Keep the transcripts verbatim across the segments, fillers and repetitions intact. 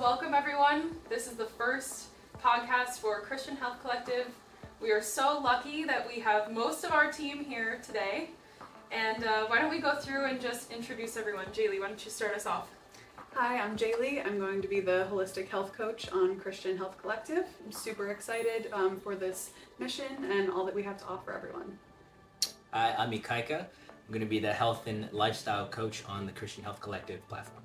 Welcome everyone. This is the first podcast for Christian Health Collective. We are so lucky that we have most of our team here today. And uh, why don't we go through and just introduce everyone. Jaylee, why don't you start us off? Hi, I'm Jaylee. I'm going to be the holistic health coach on Christian Health Collective. I'm super excited um, for this mission and all that we have to offer everyone. Hi, I'm Ikaika. I'm going to be the health and lifestyle coach on the Christian Health Collective platform.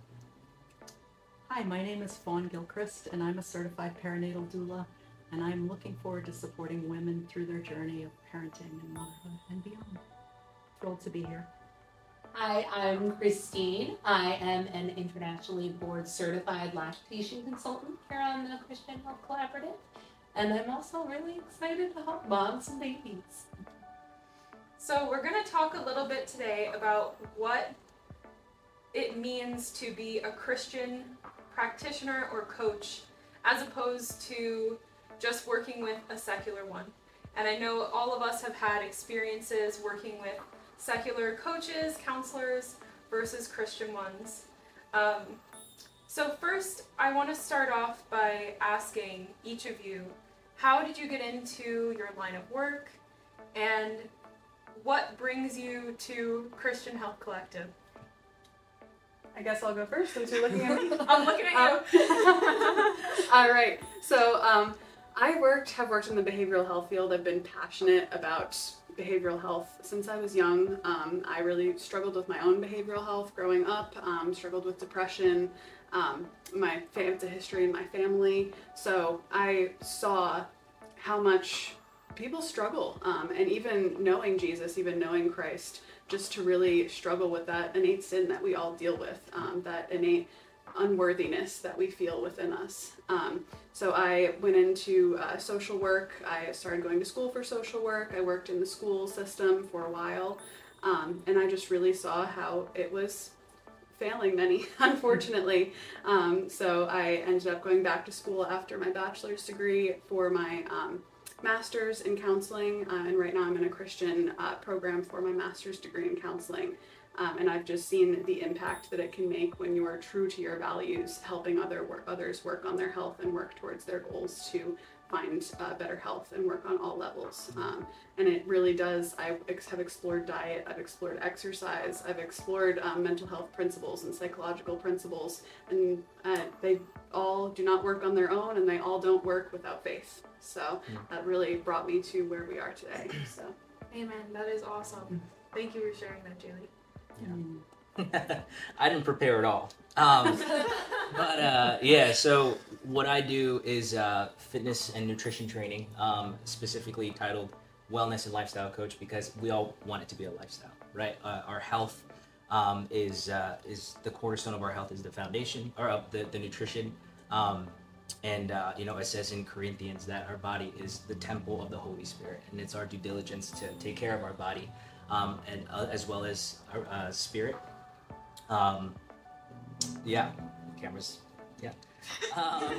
Hi, my name is Fawn Gilchrist, and I'm a certified perinatal doula, and I'm looking forward to supporting women through their journey of parenting and motherhood and beyond. Thrilled to be here. Hi, I'm Christine. I am an internationally board certified lactation consultant here on the Christian Health Collaborative, and I'm also really excited to help moms and babies. So we're going to talk a little bit today about what it means to be a Christian practitioner or coach as opposed to just working with a secular one. And I know all of us have had experiences working with secular coaches, counselors versus Christian ones. Um, so first, I want to start off by asking each of you, how did you get into your line of work and what brings you to Christian Health Collective? I guess I'll go first since you're looking at me. I'm looking at you. Um, all right. So um, I worked, have worked in the behavioral health field. I've been passionate about behavioral health since I was young. Um, I really struggled with my own behavioral health growing up, um, struggled with depression. Um, my family, history in my family. So I saw how much people struggle, um, and even knowing Jesus, even knowing Christ, just to really struggle with that innate sin that we all deal with, um, that innate unworthiness that we feel within us. Um, so I went into uh, social work. I started going to school for social work. I worked in the school system for a while, um, and I just really saw how it was failing many, unfortunately. Um, so I ended up going back to school after my bachelor's degree for my um, master's in counseling, uh, and right now I'm in a Christian uh, program for my master's degree in counseling. Um, and I've just seen the impact that it can make when you are true to your values, helping other work, others work on their health and work towards their goals to find uh, better health and work on all levels. Um, and it really does. I ex- have explored diet, I've explored exercise, I've explored um, mental health principles and psychological principles, and uh, they all do not work on their own, and they all don't work without faith. So that really brought me to where we are today. So, Amen. That is awesome. Thank you for sharing that, Jaylee. Yeah. I didn't prepare at all. Um, but uh, yeah, so what I do is uh, fitness and nutrition training, um, specifically titled Wellness and Lifestyle Coach, because we all want it to be a lifestyle, right? Uh, our health um, is uh, is the cornerstone of our health, is the foundation, or uh, the, the nutrition. Um, and, uh, you know, it says in Corinthians that our body is the temple of the Holy Spirit, and it's our due diligence to take care of our body. Um, and uh, as well as our uh, spirit. Um, yeah, cameras, yeah. Um,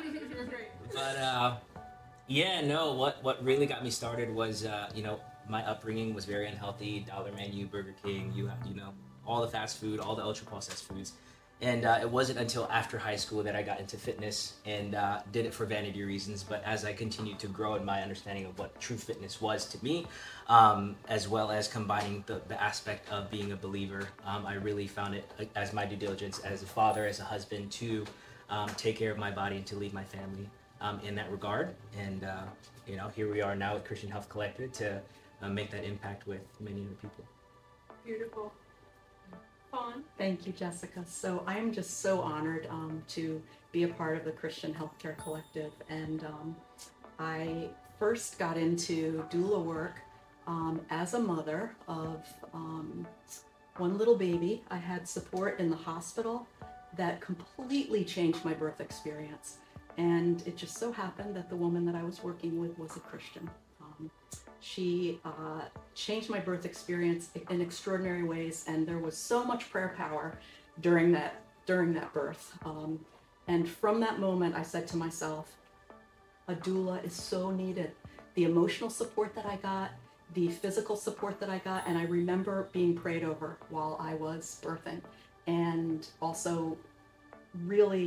but uh, yeah, no, what, what really got me started was, uh, you know, my upbringing was very unhealthy. Dollar Menu, Burger King, you, you know, all the fast food, all the ultra processed foods. And uh, it wasn't until after high school that I got into fitness and uh, did it for vanity reasons. But as I continued to grow in my understanding of what true fitness was to me, um, as well as combining the, the aspect of being a believer, um, I really found it as my due diligence as a father, as a husband, to um, take care of my body and to lead my family um, in that regard. And, uh, you know, here we are now at Christian Health Collective to uh, make that impact with many other people. Beautiful. Fawn. Thank you, Jessica. So I am just so honored um, to be a part of the Christian Healthcare Collective. And um, I first got into doula work um, as a mother of um, one little baby. I had support in the hospital that completely changed my birth experience. And it just so happened that the woman that I was working with was a Christian. Um, She uh, changed my birth experience in extraordinary ways, and there was so much prayer power during that during that birth. Um, and from that moment, I said to myself, a doula is so needed. The emotional support that I got, the physical support that I got, and I remember being prayed over while I was birthing, and also really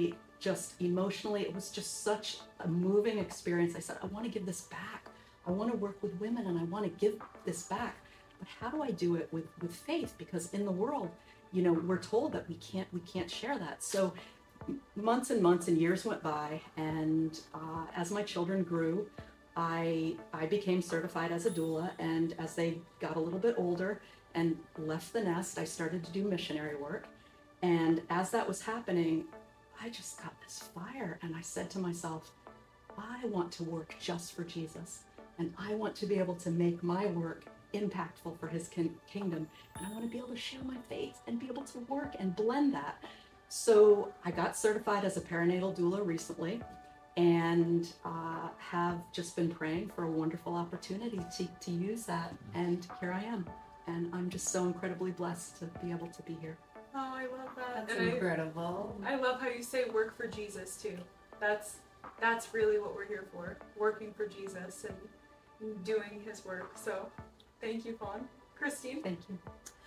just emotionally, it was just such a moving experience. I said, I want to give this back. I want to work with women and I want to give this back. But how do I do it with, with faith? Because in the world, you know, we're told that we can't we can't share that. So months and months and years went by, and uh, as my children grew, I I became certified as a doula. And as they got a little bit older and left the nest, I started to do missionary work. And as that was happening, I just got this fire, and I said to myself, I want to work just for Jesus, and I want to be able to make my work impactful for his kin- kingdom, and I want to be able to share my faith and be able to work and blend that. So I got certified as a perinatal doula recently, and uh, have just been praying for a wonderful opportunity to, to use that, and here I am, and I'm just so incredibly blessed to be able to be here. Oh, I love that. That's and incredible. I, I love how you say work for Jesus too. That's that's really what we're here for. Working for Jesus and doing his work. So thank you, Fawn. Christine? Thank you.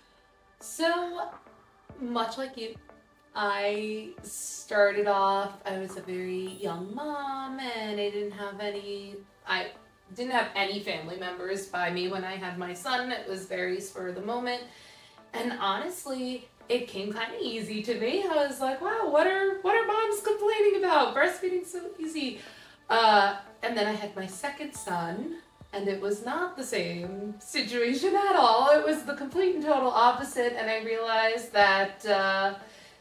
So, much like you, I started off, I was a very young mom, and I didn't have any, I didn't have any family members by me when I had my son. It was very spur of the moment. And honestly, it came kind of easy to me. I was like, wow, what are what are moms complaining about? Breastfeeding's so easy. Uh, and then I had my second son, and it was not the same situation at all. It was the complete and total opposite, and I realized that uh,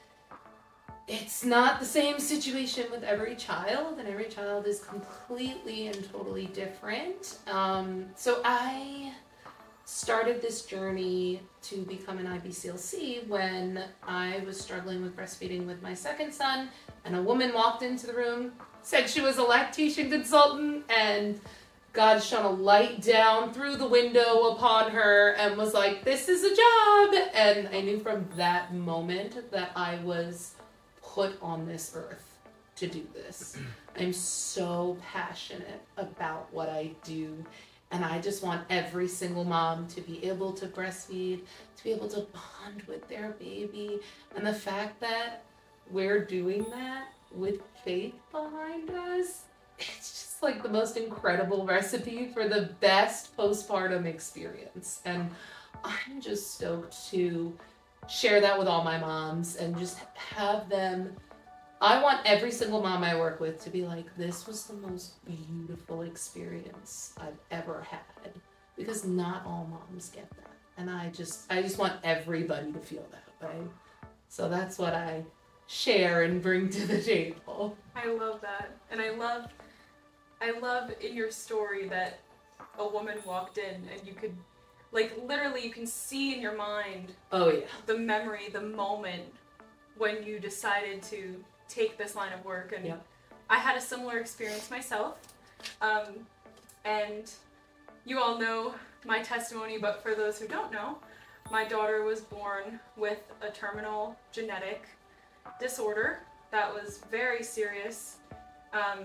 it's not the same situation with every child, and every child is completely and totally different. Um, so I started this journey to become an I B C L C when I was struggling with breastfeeding with my second son, and a woman walked into the room, said she was a lactation consultant, and God shone a light down through the window upon her and was like, this is a job. And I knew from that moment that I was put on this earth to do this. I'm so passionate about what I do. And I just want every single mom to be able to breastfeed, to be able to bond with their baby. And the fact that we're doing that with faith behind us, it's just like the most incredible recipe for the best postpartum experience. And I'm just stoked to share that with all my moms and just have them. I want every single mom I work with to be like, this was the most beautiful experience I've ever had, because not all moms get that. And I just, I just want everybody to feel that way. So that's what I share and bring to the table. I love that. And I love, I love in your story that a woman walked in and you could, like, literally you can see in your mind Oh yeah. the memory, the moment when you decided to take this line of work. And Yep. I had a similar experience myself. Um, and you all know my testimony, but for those who don't know, my daughter was born with a terminal genetic disorder that was very serious. Um,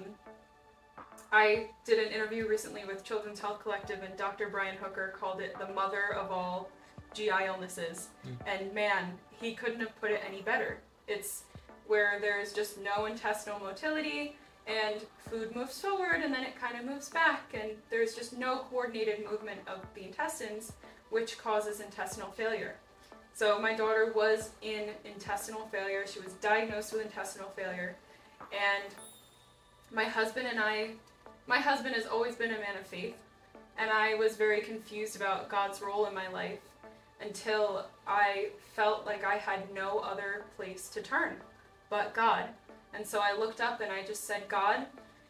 I did an interview recently with Children's Health Collective, and Doctor Brian Hooker called it the mother of all G I illnesses. Mm. And man, he couldn't have put it any better. It's where there's just no intestinal motility, and food moves forward and then it kind of moves back, and there's just no coordinated movement of the intestines, which causes intestinal failure. So my daughter was in intestinal failure. She was diagnosed with intestinal failure, and my husband and I, my husband has always been a man of faith, and I was very confused about God's role in my life until I felt like I had no other place to turn but God. And so I looked up and I just said, God,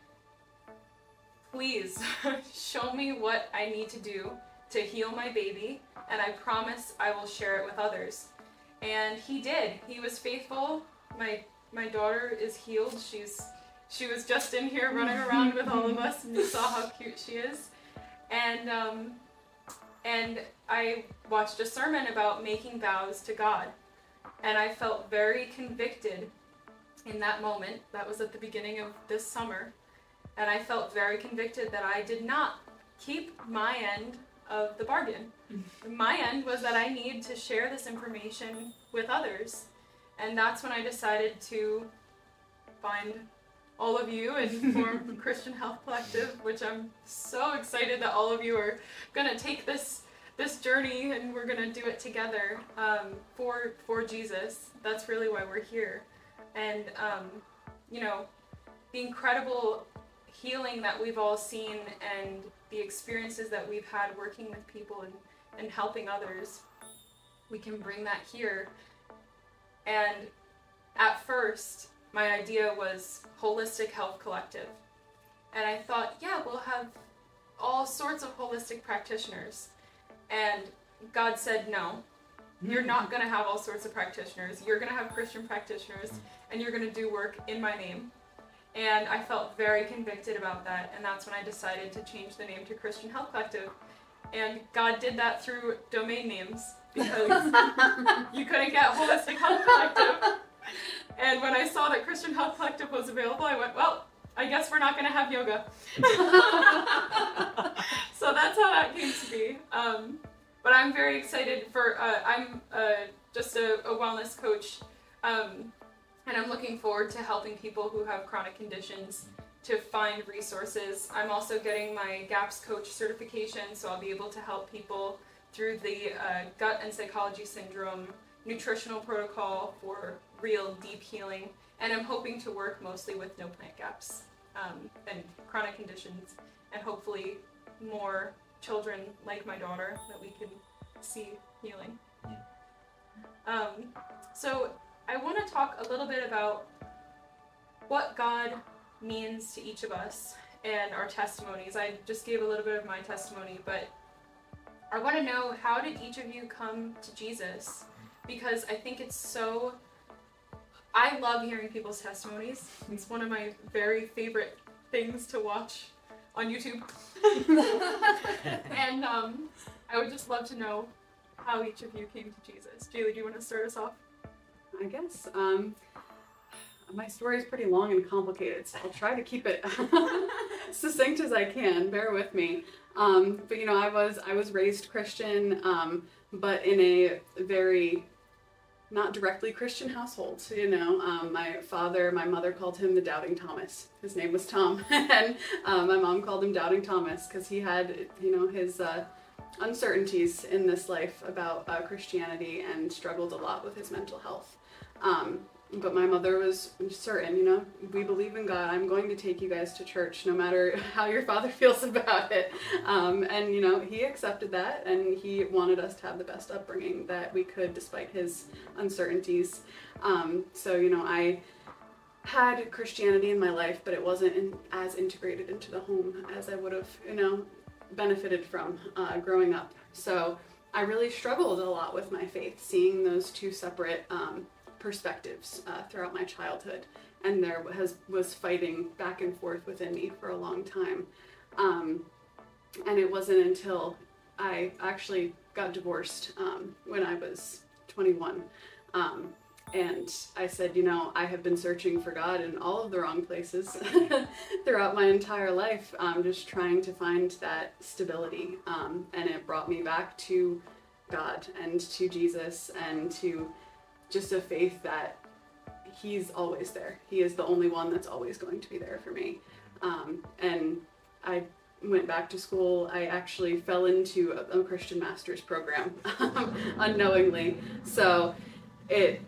please show me what I need to do to heal my baby, and I promise I will share it with others. And he did. He was faithful. My my daughter is healed. She's she was just in here running around with all of us, and you saw how cute she is. And um, and I watched a sermon about making vows to God, and I felt very convicted in that moment. That was at the beginning of this summer, and I felt very convicted that I did not keep my end of the bargain. My end was that I need to share this information with others, and that's when I decided to find all of you and form Christian Health Collective, which I'm so excited that all of you are going to take this this journey and we're going to do it together um, for for Jesus. That's really why we're here. And, um, you know, the incredible healing that we've all seen and the experiences that we've had working with people and, and helping others, we can bring that here. And at first, my idea was Holistic Health Collective. And I thought, yeah, we'll have all sorts of holistic practitioners. And God said, no, you're not going to have all sorts of practitioners. You're going to have Christian practitioners, and you're going to do work in my name. And I felt very convicted about that, and that's when I decided to change the name to Christian Health Collective. And God did that through domain names, because you couldn't get Holistic Health Collective. And when I saw that Christian Health Collective was available, I went, well, I guess we're not going to have yoga. So that's how that came to be. Um, but I'm very excited for, uh, I'm uh, just a, a wellness coach, um, and I'm looking forward to helping people who have chronic conditions to find resources. I'm also getting my GAPS coach certification, so I'll be able to help people through the uh, gut and psychology syndrome nutritional protocol for real deep healing. And I'm hoping to work mostly with no plant gaps um, and chronic conditions, and hopefully more children like my daughter that we can see healing. Yeah. Um, so I want to talk a little bit about what God means to each of us and our testimonies. I just gave a little bit of my testimony, but I want to know, how did each of you come to Jesus? Because I think it's so, I love hearing people's testimonies. It's one of my very favorite things to watch on YouTube. And um, I would just love to know how each of you came to Jesus. Julie, do you want to start us off? I guess. Um, my story is pretty long and complicated, so I'll try to keep it succinct as I can. Bear with me. Um, but you know, I was I was raised Christian, um, but in a very not directly Christian household. You know, um, my father, my mother called him the Doubting Thomas. His name was Tom, and um, my mom called him Doubting Thomas because he had, you know, his uh, uncertainties in this life about uh, Christianity and struggled a lot with his mental health. Um, but my mother was certain, you know, we believe in God. I'm going to take you guys to church no matter how your father feels about it. Um, and, you know, he accepted that, and he wanted us to have the best upbringing that we could despite his uncertainties. Um, so, you know, I had Christianity in my life, but it wasn't in, as integrated into the home as I would have, you know, benefited from uh, growing up. So I really struggled a lot with my faith, seeing those two separate um, perspectives uh, throughout my childhood, and there has was fighting back and forth within me for a long time. Um, and it wasn't until I actually got divorced um, when I was twenty-one. Um, and I said, you know, I have been searching for God in all of the wrong places throughout my entire life, um, just trying to find that stability. Um, and it brought me back to God and to Jesus and to just a faith that he's always there. He is the only one that's always going to be there for me. Um, and I went back to school. I actually fell into a, a Christian master's program unknowingly. So it,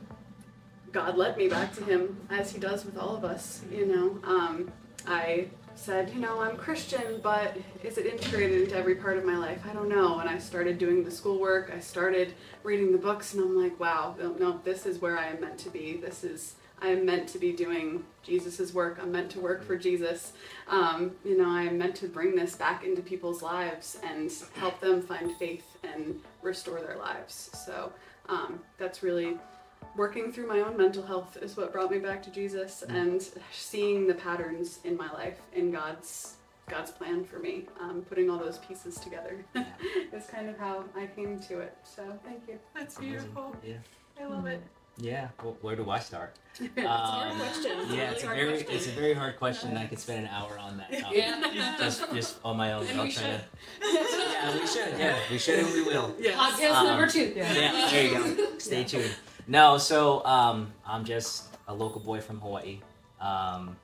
God led me back to him, as he does with all of us, you know. Um, I said, you know, I'm Christian, but is it integrated into every part of my life? I don't know. And I started doing the schoolwork. I started reading the books, and I'm like, wow, no, no, this is where I am meant to be. This is, I am meant to be doing Jesus's work. I'm meant to work for Jesus. Um, you know, I am meant to bring this back into people's lives and help them find faith and restore their lives. So um, that's really, working through my own mental health is what brought me back to Jesus, and seeing the patterns in my life in God's God's plan for me, um, putting all those pieces together is kind of how I came to it. So thank you. That's beautiful. Yeah. I love it. Yeah. Well, where do I start? It's a hard Um, question. It's a Yeah, really it's a hard very question. it's a very hard question. I could spend an hour on that topic. Yeah. Just just on my own. And I'll we try should. to. Yeah, we should. Yeah, we should and we will. Yes. Podcast Um, number two. Yeah. Yeah, there you go. Stay tuned. No, so um, I'm just a local boy from Hawaii. Um,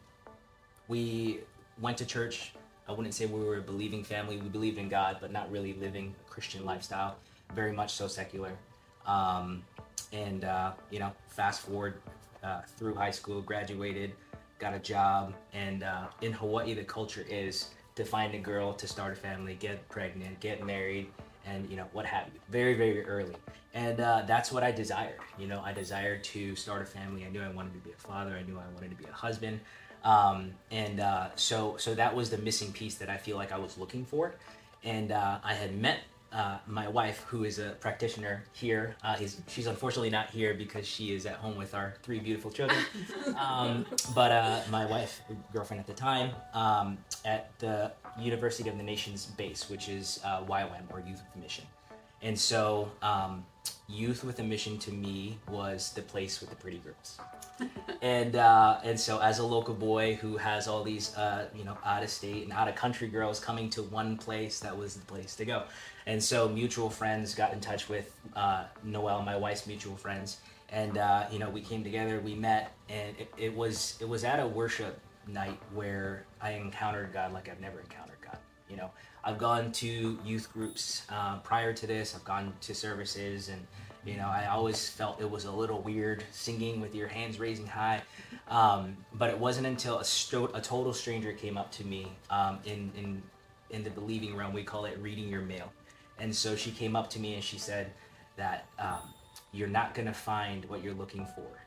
we went to church. I wouldn't say we were a believing family. We believed in God, but not really living a Christian lifestyle. Very much so secular. Um, and, uh, you know, fast forward uh, through high school, graduated, got a job. And uh, in Hawaii, the culture is to find a girl, to start a family, get pregnant, get married, and, you know, what have you. Very, very early. And uh, that's what I desired. You know, I desired to start a family. I knew I wanted to be a father. I knew I wanted to be a husband. Um, and uh, so so that was the missing piece that I feel like I was looking for. And uh, I had met uh, my wife, who is a practitioner here. Uh, he's, she's unfortunately not here because she is at home with our three beautiful children. Um, but uh, my wife, girlfriend at the time, um, at the University of the Nations base, which is uh, Y W A M, or Youth with a Mission. And so um, Youth with a Mission to me was the place with the pretty girls. and uh, and so as a local boy who has all these uh, you know out of state and out of country girls coming to one place, that was the place to go. And so mutual friends got in touch with uh, Noelle, my wife's mutual friends, and uh, you know we came together, we met, and it, it was it was at a worship night where I encountered God like I've never encountered God. You know, I've gone to youth groups uh, prior to this. I've gone to services, and you know, I always felt it was a little weird singing with your hands raising high. Um, but it wasn't until a, sto- a total stranger came up to me um, in, in, in the believing realm. We call it reading your mail. And so she came up to me and she said that um, you're not going to find what you're looking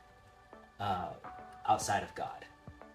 for uh, outside of God.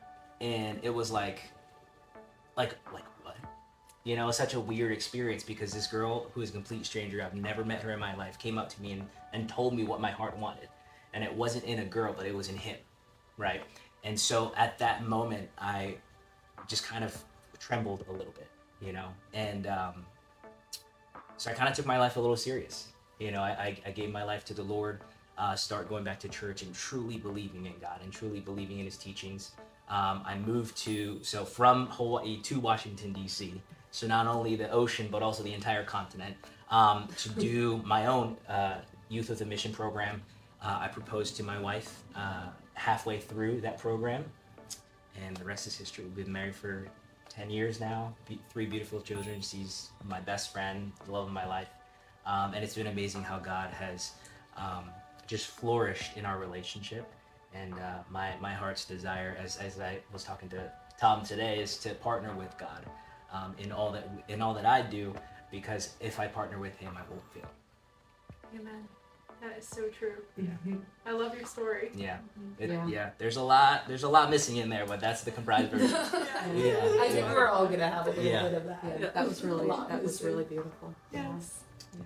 And it was like, like, like what? You know, such a weird experience, because this girl who is a complete stranger, I've never met her in my life, came up to me and, and told me what my heart wanted. And it wasn't in a girl, but it was in him, right? And so at that moment, I just kind of trembled a little bit, you know? And um, so I kind of took my life a little serious. You know, I, I, I gave my life to the Lord, uh, start going back to church and truly believing in God and truly believing in his teachings. Um, I moved to, so from Hawaii to Washington, D C, so not only the ocean, but also the entire continent, um, to do my own uh, Youth with a Mission program. Uh, I proposed to my wife uh, halfway through that program, and the rest is history. We've been married for ten years now, be- three beautiful children. She's my best friend, the love of my life. Um, and it's been amazing how God has um, just flourished in our relationship. And uh, my, my heart's desire, as, as I was talking to Tom today, is to partner with God. Um, in all that in all that I do, because if I partner with him, I won't fail. Amen. That is so true. Mm-hmm. I love your story. Yeah. It, Yeah. yeah. There's a lot. There's a lot missing in there, but that's the comprised version. Yeah. I think yeah. we're all gonna have a little Yeah. bit of that. Yeah, that was really A lot that was missing. really beautiful. Yeah. Yes. Yeah.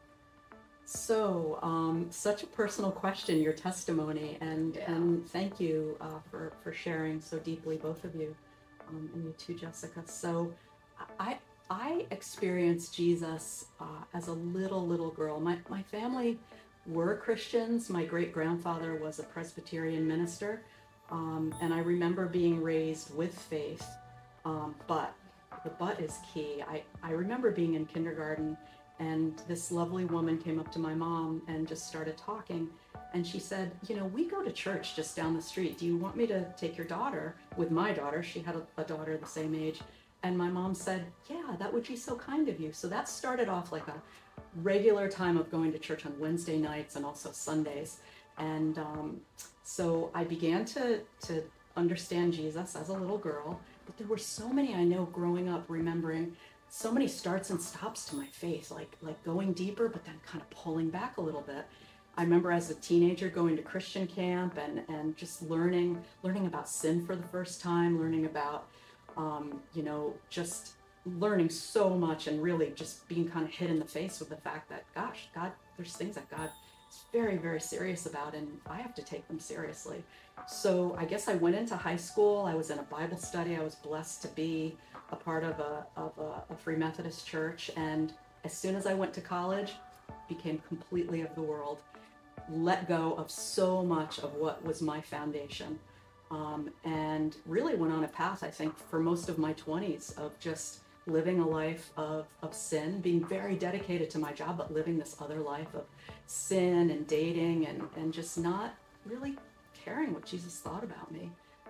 So, um, such a personal question, your testimony, and Yeah. and thank you uh, for for sharing so deeply, both of you, um, and you too, Jessica. So, I I experienced Jesus uh, as a little little girl. My my family were Christians. My great grandfather was a Presbyterian minister, um, and I remember being raised with faith. Um, but the but is key. I I remember being in kindergarten. And this lovely woman came up to my mom and just started talking. And she said, you know, we go to church just down the street. Do you want me to take your daughter with my daughter? She had a, a daughter the same age. And my mom said, yeah, that would be so kind of you. So that started off like a regular time of going to church on Wednesday nights and also Sundays. And um, so I began to, to understand Jesus as a little girl. But there were so many I know growing up remembering so many starts and stops to my faith, like like going deeper, but then kind of pulling back a little bit. I remember as a teenager going to Christian camp and, and just learning learning about sin for the first time, learning about, um, you know, just learning so much and really just being kind of hit in the face with the fact that, gosh, God, there's things that God is very, very serious about, and I have to take them seriously. So I guess I went into high school. I was in a Bible study. I was blessed to be a part of a of a, a Free Methodist church, and as soon as I went to college, became completely of the world, let go of so much of what was my foundation, um, and really went on a path, I think, for most of my twenties of just living a life of, of sin, being very dedicated to my job, but living this other life of sin and dating and, and just not really caring what Jesus thought about me.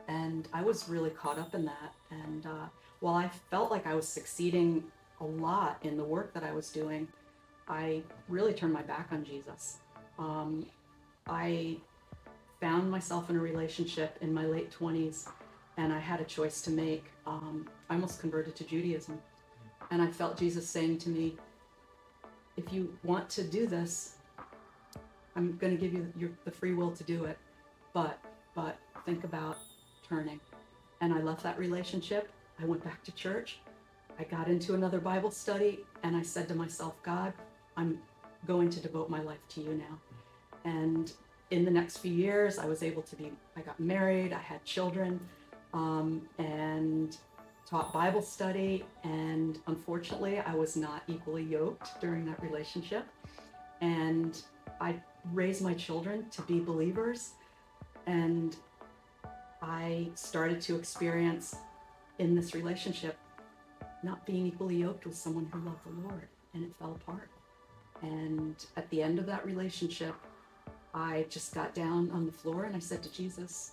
And I was really caught up in that. And uh, while I felt like I was succeeding a lot in the work that I was doing, I really turned my back on Jesus. Um, I found myself in a relationship in my late twenties, and I had a choice to make. Um, I almost converted to Judaism. And I felt Jesus saying to me, if you want to do this, I'm going to give you your, the free will to do it, but but think about turning. And I left that relationship. I went back to church. I got into another Bible study, and I said to myself, God, I'm going to devote my life to you now. And in the next few years, I was able to be, I got married, I had children, um, and taught Bible study. And unfortunately, I was not equally yoked during that relationship. And I raised my children to be believers, and I started to experience in this relationship not being equally yoked with someone who loved the Lord, and it fell apart. And at the end of that relationship, I just got down on the floor and I said to Jesus,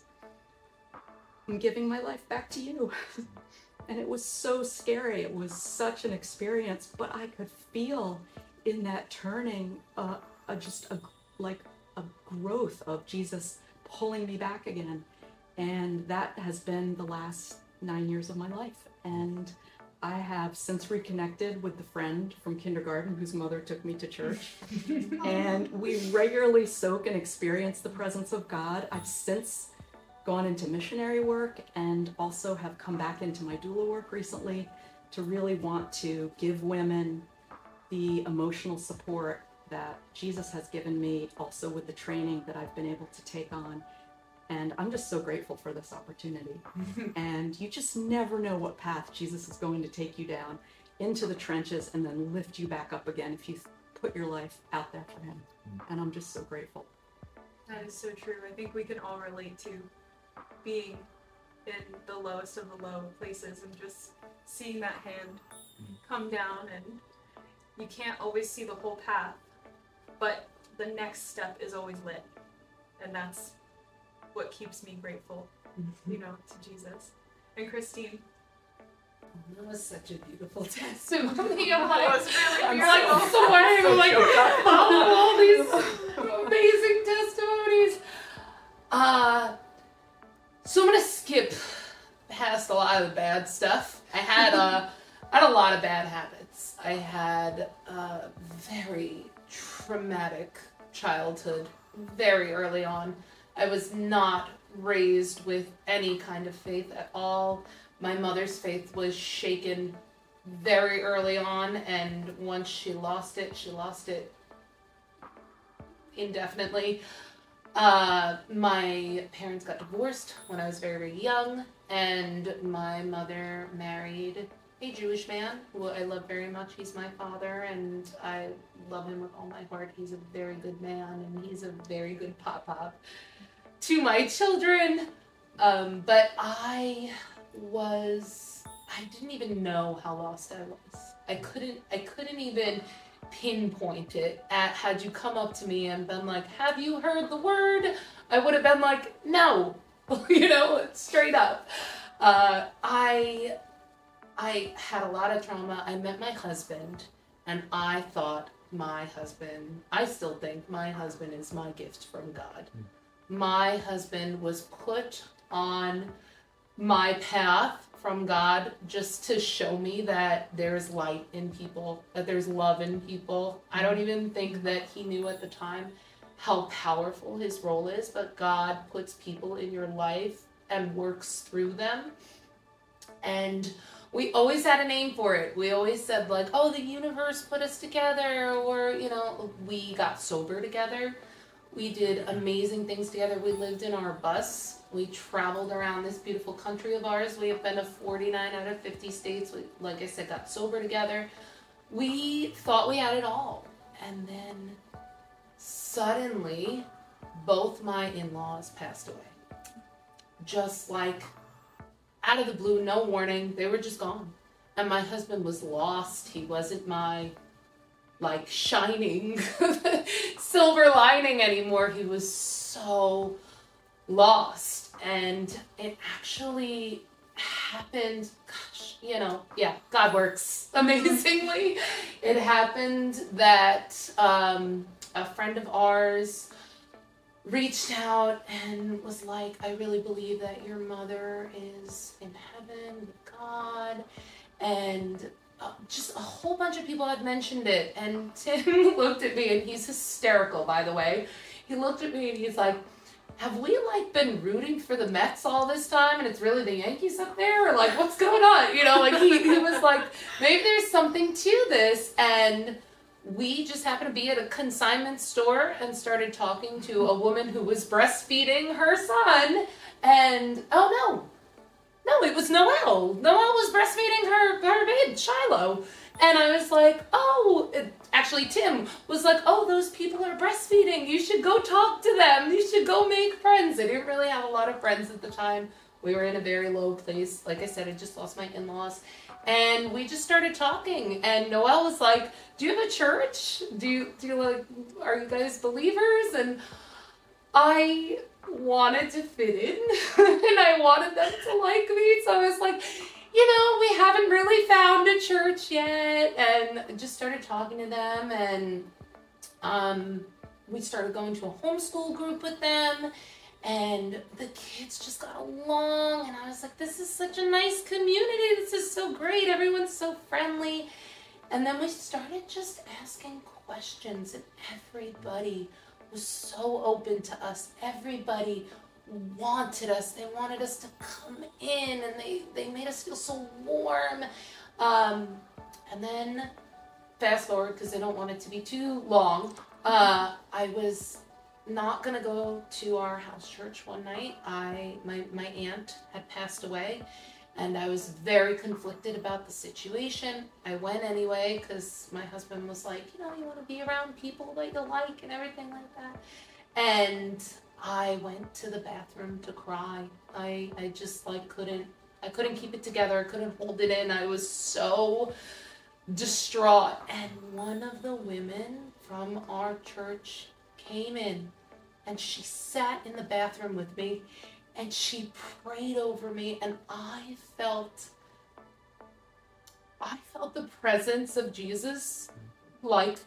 I'm giving my life back to you. And it was so scary. It was such an experience, but I could feel in that turning uh, a, just a, like a growth of Jesus pulling me back again. And that has been the last nine years of my life. And I have since reconnected with the friend from kindergarten whose mother took me to church. And we regularly soak and experience the presence of God. I've since gone into missionary work and also have come back into my doula work recently to really want to give women the emotional support that Jesus has given me, also with the training that I've been able to take on. And I'm just so grateful for this opportunity. And you just never know what path Jesus is going to take you down into the trenches and then lift you back up again if you put your life out there for him. And I'm just so grateful. That is so true. I think we can all relate to being in the lowest of the low places and just seeing that hand come down, and you can't always see the whole path, but the next step is always lit. And that's what keeps me grateful, you know, to Jesus. And Christine. That was such a beautiful testimony. I'm That like, was really I'm beautiful. like swearing, I'm like, oh, all these amazing testimonies. Uh, so I'm gonna skip past a lot of the bad stuff. I had uh, I had a lot of bad habits. I had a very traumatic childhood very early on. I was not raised with any kind of faith at all. My mother's faith was shaken very early on, and once she lost it, she lost it indefinitely. Uh, my parents got divorced when I was very, very young, and my mother married a Jewish man who I love very much. He's my father, and I love him with all my heart. He's a very good man, and he's a very good pop-pop to my children. Um, but I was, I didn't even know how lost I was. I couldn't, I couldn't even pinpoint it. At, had you come up to me and been like, have you heard the word? I would have been like, no, you know, straight up. Uh, I, I had a lot of trauma. I met my husband, and I thought my husband, I still think my husband is my gift from God. Mm. My husband was put on my path from God just to show me that there's light in people, that there's love in people. I don't even think that he knew at the time how powerful his role is, but God puts people in your life and works through them. And we always had a name for it. We always said like, oh, the universe put us together, or, you know, we got sober together. We did amazing things together. We lived in our bus. We traveled around this beautiful country of ours. We have been to forty-nine out of fifty states. We, like I said, got sober together. We thought we had it all. And then suddenly, both my in-laws passed away. Just like out of the blue, no warning. They were just gone. And my husband was lost. He wasn't my like shining silver lining anymore. He was so lost. and it actually happened, gosh, you know, yeah, God works amazingly. It happened that um, a friend of ours reached out and was like, I really believe that your mother is in heaven with God, and uh, just a whole bunch of people had mentioned it. And Tim looked at me, and he's hysterical, by the way. He looked at me and he's like, have we like been rooting for the Mets all this time and it's really the Yankees up there? Or like, what's going on? You know, like he, he was like, maybe there's something to this. And we just happened to be at a consignment store and started talking to a woman who was breastfeeding her son. And, oh no, no, it was Noelle. Noelle was breastfeeding her, her babe, Shiloh. And I was like, oh, it, actually Tim was like, oh, those people are breastfeeding. You should go talk to them. You should go make friends. I didn't really have a lot of friends at the time. We were in a very low place. Like I said, I just lost my in-laws. And we just started talking. And Noelle was like, do you have a church? Do you, do you like, are you guys believers? And I wanted to fit in. And I wanted them to like me. So I was like, you know, we haven't really found a church yet, and just started talking to them, and um, we started going to a homeschool group with them, and the kids just got along, and I was like, this is such a nice community, this is so great, everyone's so friendly. And then we started just asking questions, and everybody was so open to us. Everybody wanted us. They wanted us to come in, and they, they made us feel so warm. Um, and then, fast forward, because I don't want it to be too long, uh, I was not going to go to our house church one night. I my, my aunt had passed away, and I was very conflicted about the situation. I went anyway, because my husband was like, you know, you want to be around people that you like and everything like that. And I went to the bathroom to cry. I I just like couldn't I couldn't keep it together. I couldn't hold it in. I was so distraught. And one of the women from our church came in, and she sat in the bathroom with me, and she prayed over me, and I felt I felt the presence of Jesus, like,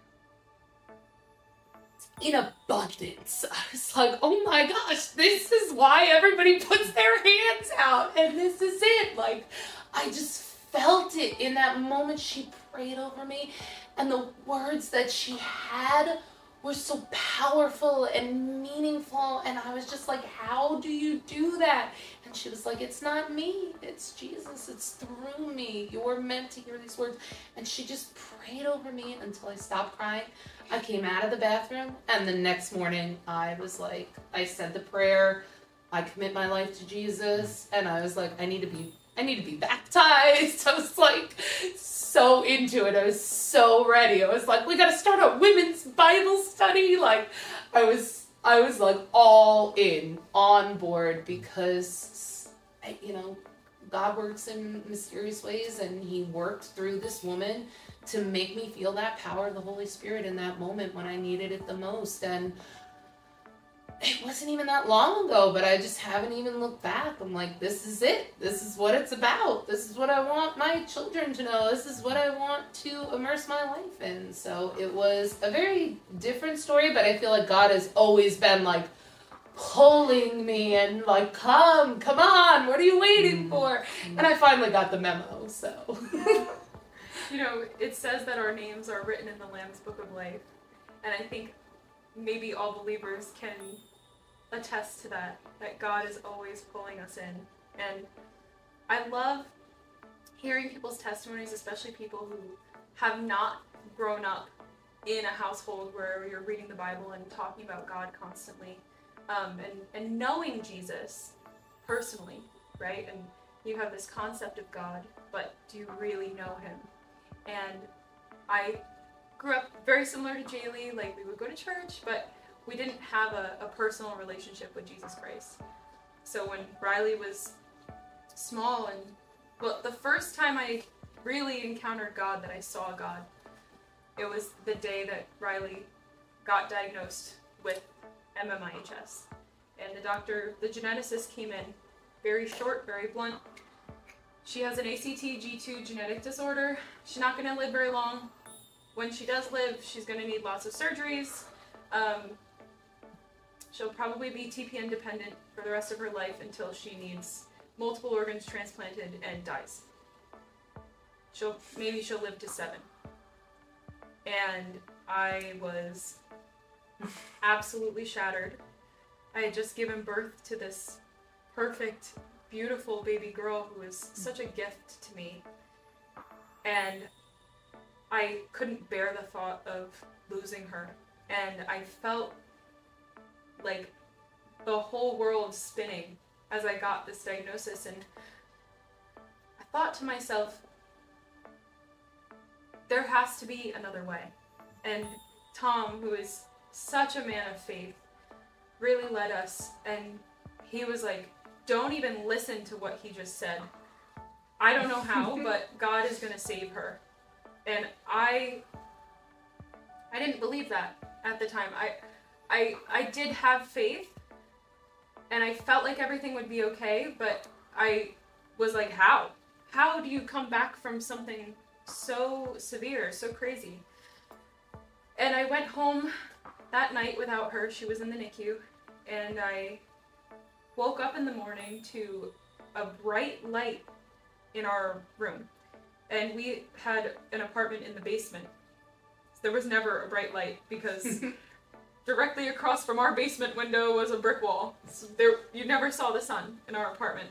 in abundance. I was like, oh my gosh, this is why everybody puts their hands out, and this is it. Like, I just felt it in that moment. She prayed over me, and the words that she had were so powerful and meaningful, and I was just like, how do you do that? And she was like, it's not me, it's Jesus, it's through me. You're meant to hear these words. And she just prayed over me until I stopped crying. I came out of the bathroom, and the next morning I was like, I said the prayer, I commit my life to Jesus, and I was like, I need to be, I need to be baptized. I was like, so into it. I was so ready. I was like, we gotta start a women's Bible study. Like, I was, I was like all in, on board, because, you know, God works in mysterious ways, and He worked through this woman to make me feel that power of the Holy Spirit in that moment when I needed it the most. And it wasn't even that long ago, but I just haven't even looked back. I'm like, this is it. This is what it's about. This is what I want my children to know. This is what I want to immerse my life in. So it was a very different story, but I feel like God has always been like pulling me and like, come, come on, what are you waiting for? And I finally got the memo, so. You know, it says that our names are written in the Lamb's Book of Life, and I think maybe all believers can attest to that, that God is always pulling us in. And I love hearing people's testimonies, especially people who have not grown up in a household where you're reading the Bible and talking about God constantly, um, and, and knowing Jesus personally, right? And you have this concept of God, but do you really know Him? And I grew up very similar to Jaylee. Like, we would go to church, but we didn't have a, a personal relationship with Jesus Christ. So when Riley was small, and well, the first time I really encountered God, that I saw God, it was the day that Riley got diagnosed with M M I H S. and the doctor, the geneticist came in, very short, very blunt. She has an A C T G two genetic disorder. She's not going to live very long. When she does live, she's going to need lots of surgeries. Um, she'll probably be T P N dependent for the rest of her life until she needs multiple organs transplanted and dies. She'll, maybe she'll live to seven. And I was absolutely shattered. I had just given birth to this perfect, beautiful baby girl who was such a gift to me. And I couldn't bear the thought of losing her. And I felt like the whole world spinning as I got this diagnosis. And I thought to myself, there has to be another way. And Tom, who is such a man of faith, really led us. And he was like, don't even listen to what he just said. I don't know how, but God is going to save her. And I I didn't believe that at the time. I I I did have faith, and I felt like everything would be okay, but I was like, how? How do you come back from something so severe, so crazy? And I went home that night without her. She was in the N I C U, and I woke up in the morning to a bright light in our room. And we had an apartment in the basement. There was never a bright light because directly across from our basement window was a brick wall. So there, you never saw the sun in our apartment.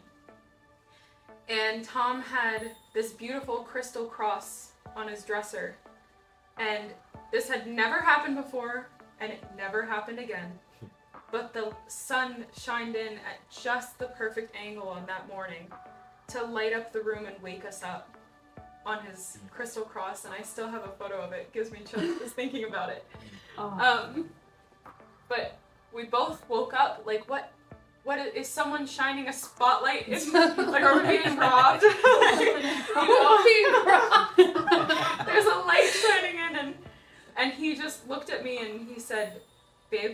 And Tom had this beautiful crystal cross on his dresser. And this had never happened before, and it never happened again. But the sun shined in at just the perfect angle on that morning to light up the room and wake us up on his crystal cross, and I still have a photo of it. It gives me chills just thinking about it. Oh. Um, but we both woke up like, what? What is, is someone shining a spotlight? In, like, are we being robbed? You know, being robbed. There's a light shining in, and and he just looked at me and he said, "Babe,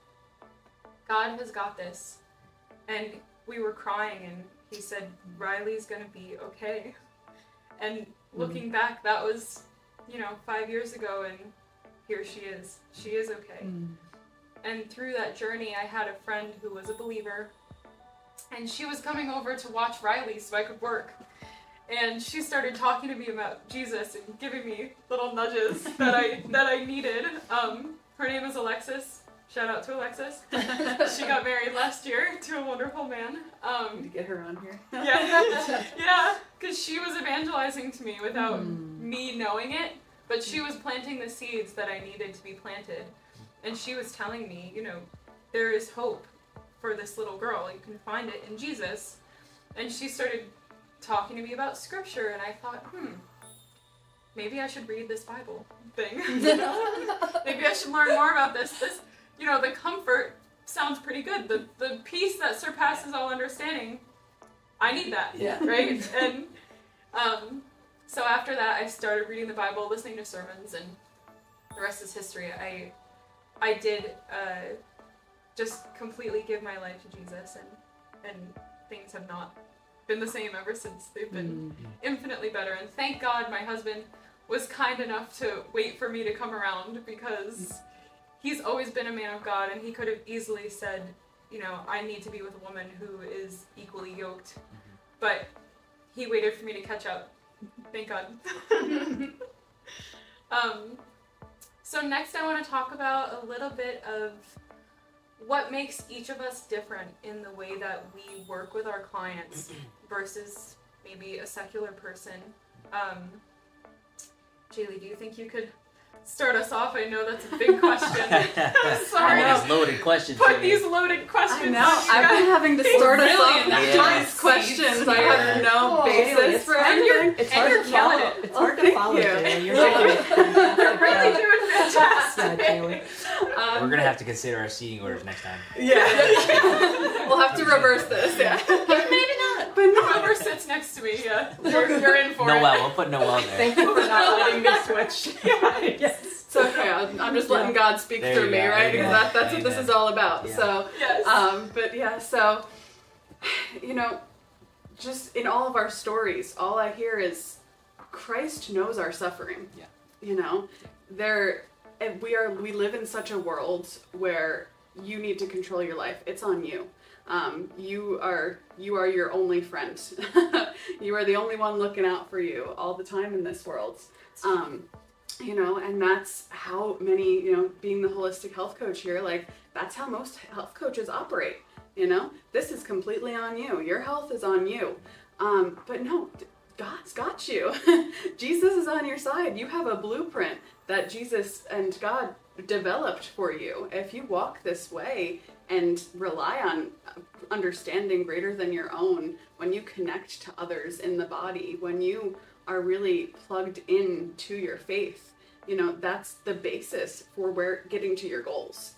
God has got this." And we were crying, and he said, "Riley's gonna be okay." And looking mm. back, that was, you know, five years ago, and here she is. She is okay. Mm. And through that journey, I had a friend who was a believer, and she was coming over to watch Riley so I could work. And she started talking to me about Jesus and giving me little nudges that I that I needed. Um, her name is Alexis. Shout out to Alexis. She got married last year to a wonderful man. Um, to get her on here. Yeah, yeah, because she was evangelizing to me without mm. me knowing it, but she was planting the seeds that I needed to be planted. And she was telling me, you know, there is hope for this little girl. You can find it in Jesus. And she started talking to me about scripture, and I thought, hmm, maybe I should read this Bible thing. You know? Maybe I should learn more about this. This, you know, the comfort sounds pretty good. The the peace that surpasses all understanding, I need that, yeah. right? And um, so after that, I started reading the Bible, listening to sermons, and the rest is history. I I did uh, just completely give my life to Jesus, and and things have not been the same ever since. They've been mm. infinitely better, and thank God my husband was kind enough to wait for me to come around, because he's always been a man of God, and he could have easily said, you know, I need to be with a woman who is equally yoked, mm-hmm. but he waited for me to catch up. Thank God. um, so next I want to talk about a little bit of what makes each of us different in the way that we work with our clients versus maybe a secular person. Um, Jaylee, do you think you could start us off? I know that's a big question. Sorry. These loaded questions. Put Jaylee. these loaded questions. I know. I've been having to start us off with Yeah. these questions. I have no Oh, basis it's for and you're, anything. It's and hard you're to killing follow. it. It's hard Oh, to follow, thank you. Jaylee. You're Yeah. doing fantastic You're really job. doing fantastic. Yeah, Jaylee. Um, We're gonna have to consider our seating orders next time. Yeah. We'll have to reverse this. Yeah. Maybe not. But no. Whoever sits next to me, yeah, you're, you're in for Noel, it. we'll put Noel there. Thank you for not letting me switch. Yeah. Yes. So okay. I'm, I'm just letting God speak There through you me, go, right? amen, Because that, that's what this amen. is all about. Yeah. So, Yes. um, but yeah, so, you know, just in all of our stories, all I hear is Christ knows our suffering. Yeah. You know, there, and we are, we live in such a world where you need to control your life. It's on you. Um, you are, you are your only friend. You are the only one looking out for you all the time in this world. Um, you know, and that's how many, you know, being the holistic health coach here, like that's how most health coaches operate. You know, this is completely on you. Your health is on you. Um, but no, God's got you. Jesus is on your side. You have a blueprint that Jesus and God developed for you. If you walk this way and rely on understanding greater than your own, when you connect to others in the body, when you are really plugged in to your faith, you know, that's the basis for where getting to your goals.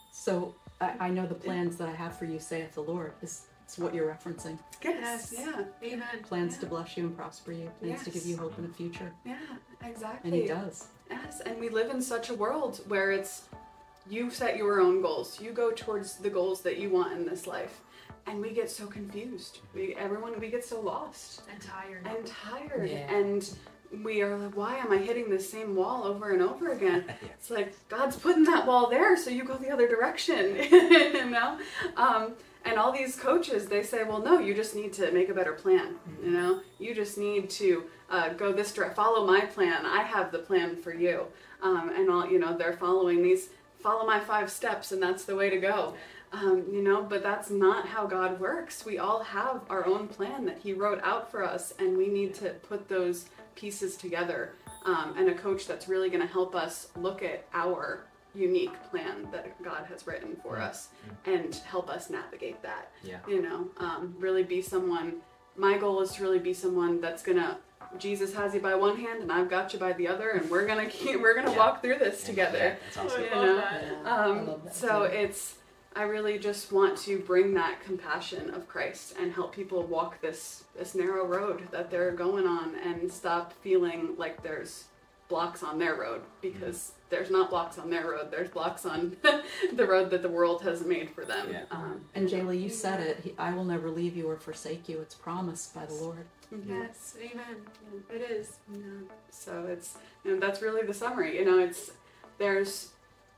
So I, I know the plans that I have for you, saith the Lord. Is it's what you're referencing. Yes. Yeah. Amen. Plans Yeah. to bless you and prosper you. Plans to give Yes. you hope in the future. Yeah. Exactly. And he does. Yes, and we live in such a world where it's you set your own goals. You go towards the goals that you want in this life. And we get so confused. We everyone we get so lost And tired. and tired. Yeah. And we are like, why am I hitting the same wall over and over again? Yeah. It's like God's putting that wall there so you go the other direction. You know? Um, and all these coaches, they say, well, no, you just need to make a better plan. You know? You just need to uh, go this direct, follow my plan. I have the plan for you. Um, and all, you know, they're following these, follow my five steps and that's the way to go. Um, you know, but that's not how God works. We all have our own plan that he wrote out for us and we need to put those pieces together. Um, and a coach that's really going to help us look at our unique plan that God has written for Mm. us and help us navigate that. Yeah. You know, um, really be someone, my goal is to really be someone that's going to, Jesus has you by one hand and I've got you by the other and we're going to keep, we're going to Yeah. walk through this Yeah, together. that's awesome. You I love know? that. Yeah, I Um, love that so too. it's, I really just want to bring that compassion of Christ and help people walk this this narrow road that they're going on and stop feeling like there's blocks on their road, because there's not blocks on their road. There's blocks on the road that the world has made for them. Yeah. Um, And Jaylee, you said it. He, I will never leave you or forsake you. It's promised by the Lord. mhm. Yes. Amen. It is. Yeah. So it's, you know, that's really the summary. You know, it's there's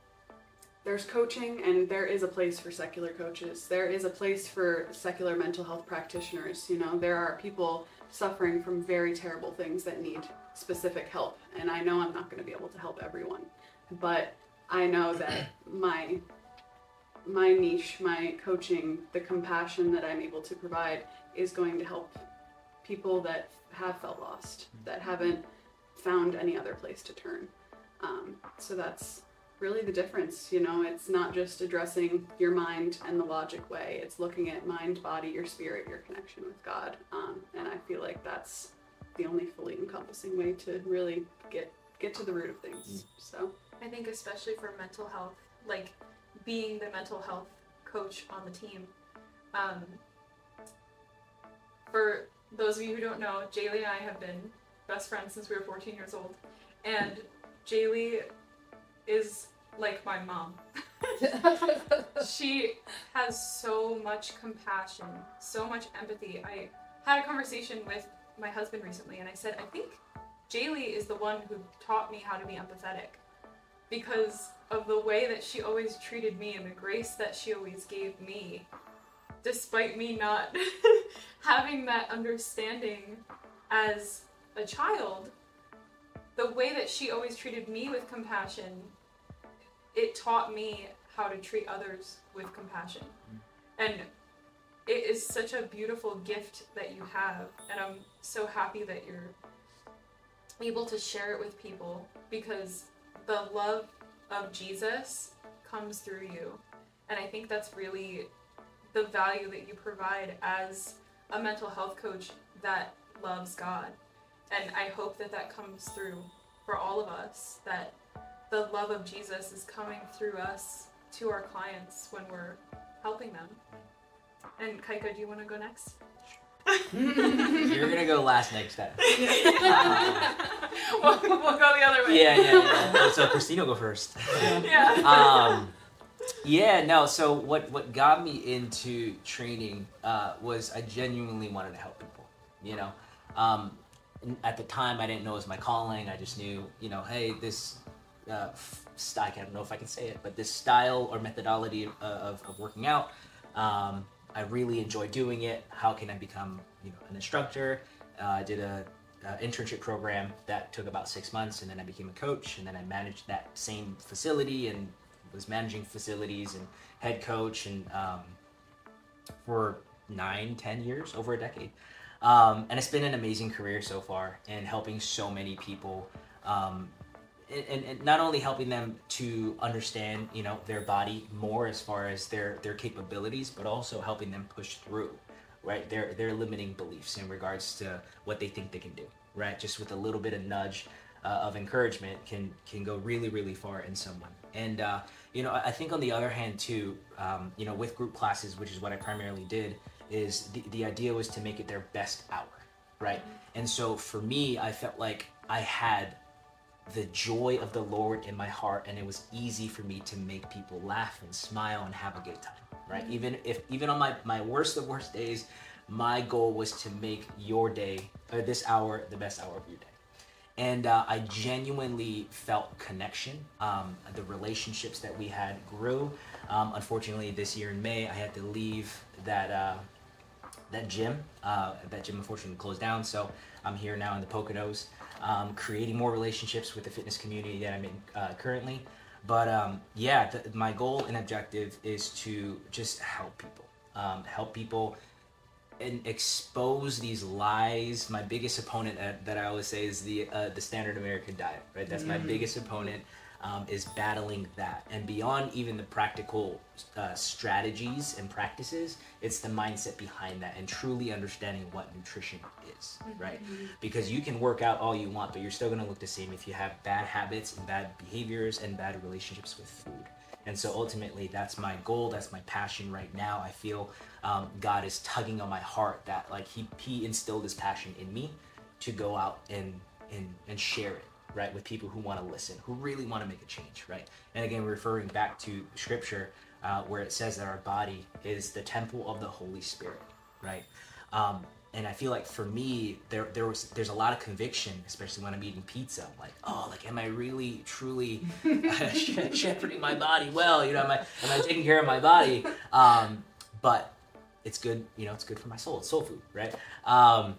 there's coaching and there is a place for secular coaches. There is a place for secular mental health practitioners. You know, there are people suffering from very terrible things that need specific help. And I know I'm not going to be able to help everyone, but I know that my my niche, my coaching, the compassion that I'm able to provide is going to help people that have felt lost, that haven't found any other place to turn. Um, so that's really the difference. You know, it's not just addressing your mind and the logic way. It's looking at mind, body, your spirit, your connection with God. Um, and I feel like that's the only fully encompassing way to really get get to the root of things. So I think especially for mental health, like being the mental health coach on the team. Um, for those of you who don't know, Jaylee and I have been best friends since we were fourteen years old. And Jaylee is like my mom. She has so much compassion, so much empathy. I had a conversation with my husband recently and I said, I think Jaylee is the one who taught me how to be empathetic, because of the way that she always treated me and the grace that she always gave me, despite me not having that understanding as a child. The way that she always treated me with compassion, it taught me how to treat others with compassion. And it is such a beautiful gift that you have, and I'm so happy that you're able to share it with people, because the love of Jesus comes through you. And I think that's really the value that you provide as a mental health coach that loves God. And I hope that that comes through for all of us, that the love of Jesus is coming through us to our clients when we're helping them. And Kaika, do you want to go next? You're gonna go last next time. Uh, we'll, we'll go the other way. yeah, yeah, yeah. So Christina will go first. Yeah. um, yeah, no. So what what got me into training uh, was I genuinely wanted to help people. You know, um, at the time I didn't know it was my calling. I just knew, you know, hey, this. Uh, st- I don't know if I can say it, but this style or methodology of, of, of working out, um, I really enjoy doing it. How can I become, you know, an instructor? Uh, I did a, a internship program that took about six months, and then I became a coach, and then I managed that same facility and was managing facilities and head coach, and um, for nine, ten years, over a decade. Um, and it's been an amazing career so far, and helping so many people. Um, And, and not only helping them to understand, you know, their body more as far as their, their capabilities, but also helping them push through, right, their their limiting beliefs in regards to what they think they can do, right? Just with a little bit of nudge uh, of encouragement can can go really, really far in someone. And, uh, you know, I think on the other hand, too, um, you know, with group classes, which is what I primarily did, is the, the idea was to make it their best hour, right? And so for me, I felt like I had the joy of the Lord in my heart, and it was easy for me to make people laugh and smile and have a good time, right? Mm-hmm. Even if even on my my worst of worst days, my goal was to make your day or this hour the best hour of your day. And uh, I genuinely felt connection. Um, the relationships that we had grew. Um, unfortunately, this year in May, I had to leave that uh, that gym. Uh, that gym unfortunately closed down, so I'm here now in the Poconos. Um, creating more relationships with the fitness community that I'm in uh, currently. But um, yeah, the, my goal and objective is to just help people. Um, help people and expose these lies. My biggest opponent that, that I always say is the uh, the standard American diet, right? That's mm-hmm. my biggest opponent, um, is battling that. And beyond even the practical uh, strategies and practices, it's the mindset behind that and truly understanding what nutrition is, right? Mm-hmm. Because you can work out all you want, but you're still gonna look the same if you have bad habits and bad behaviors and bad relationships with food. And so ultimately, that's my goal, that's my passion right now. I feel um, God is tugging on my heart that like he, he instilled this passion in me to go out and, and, and share it, right, with people who want to listen, who really want to make a change, right? And again, referring back to scripture uh, where it says that our body is the temple of the Holy Spirit, right? Um, and I feel like for me, there there was there's a lot of conviction, especially when I'm eating pizza. I'm like, oh, like, am I really, truly uh, shepherding my body well? You know, am I am I taking care of my body? Um, but it's good, you know, it's good for my soul. It's soul food, right? Um,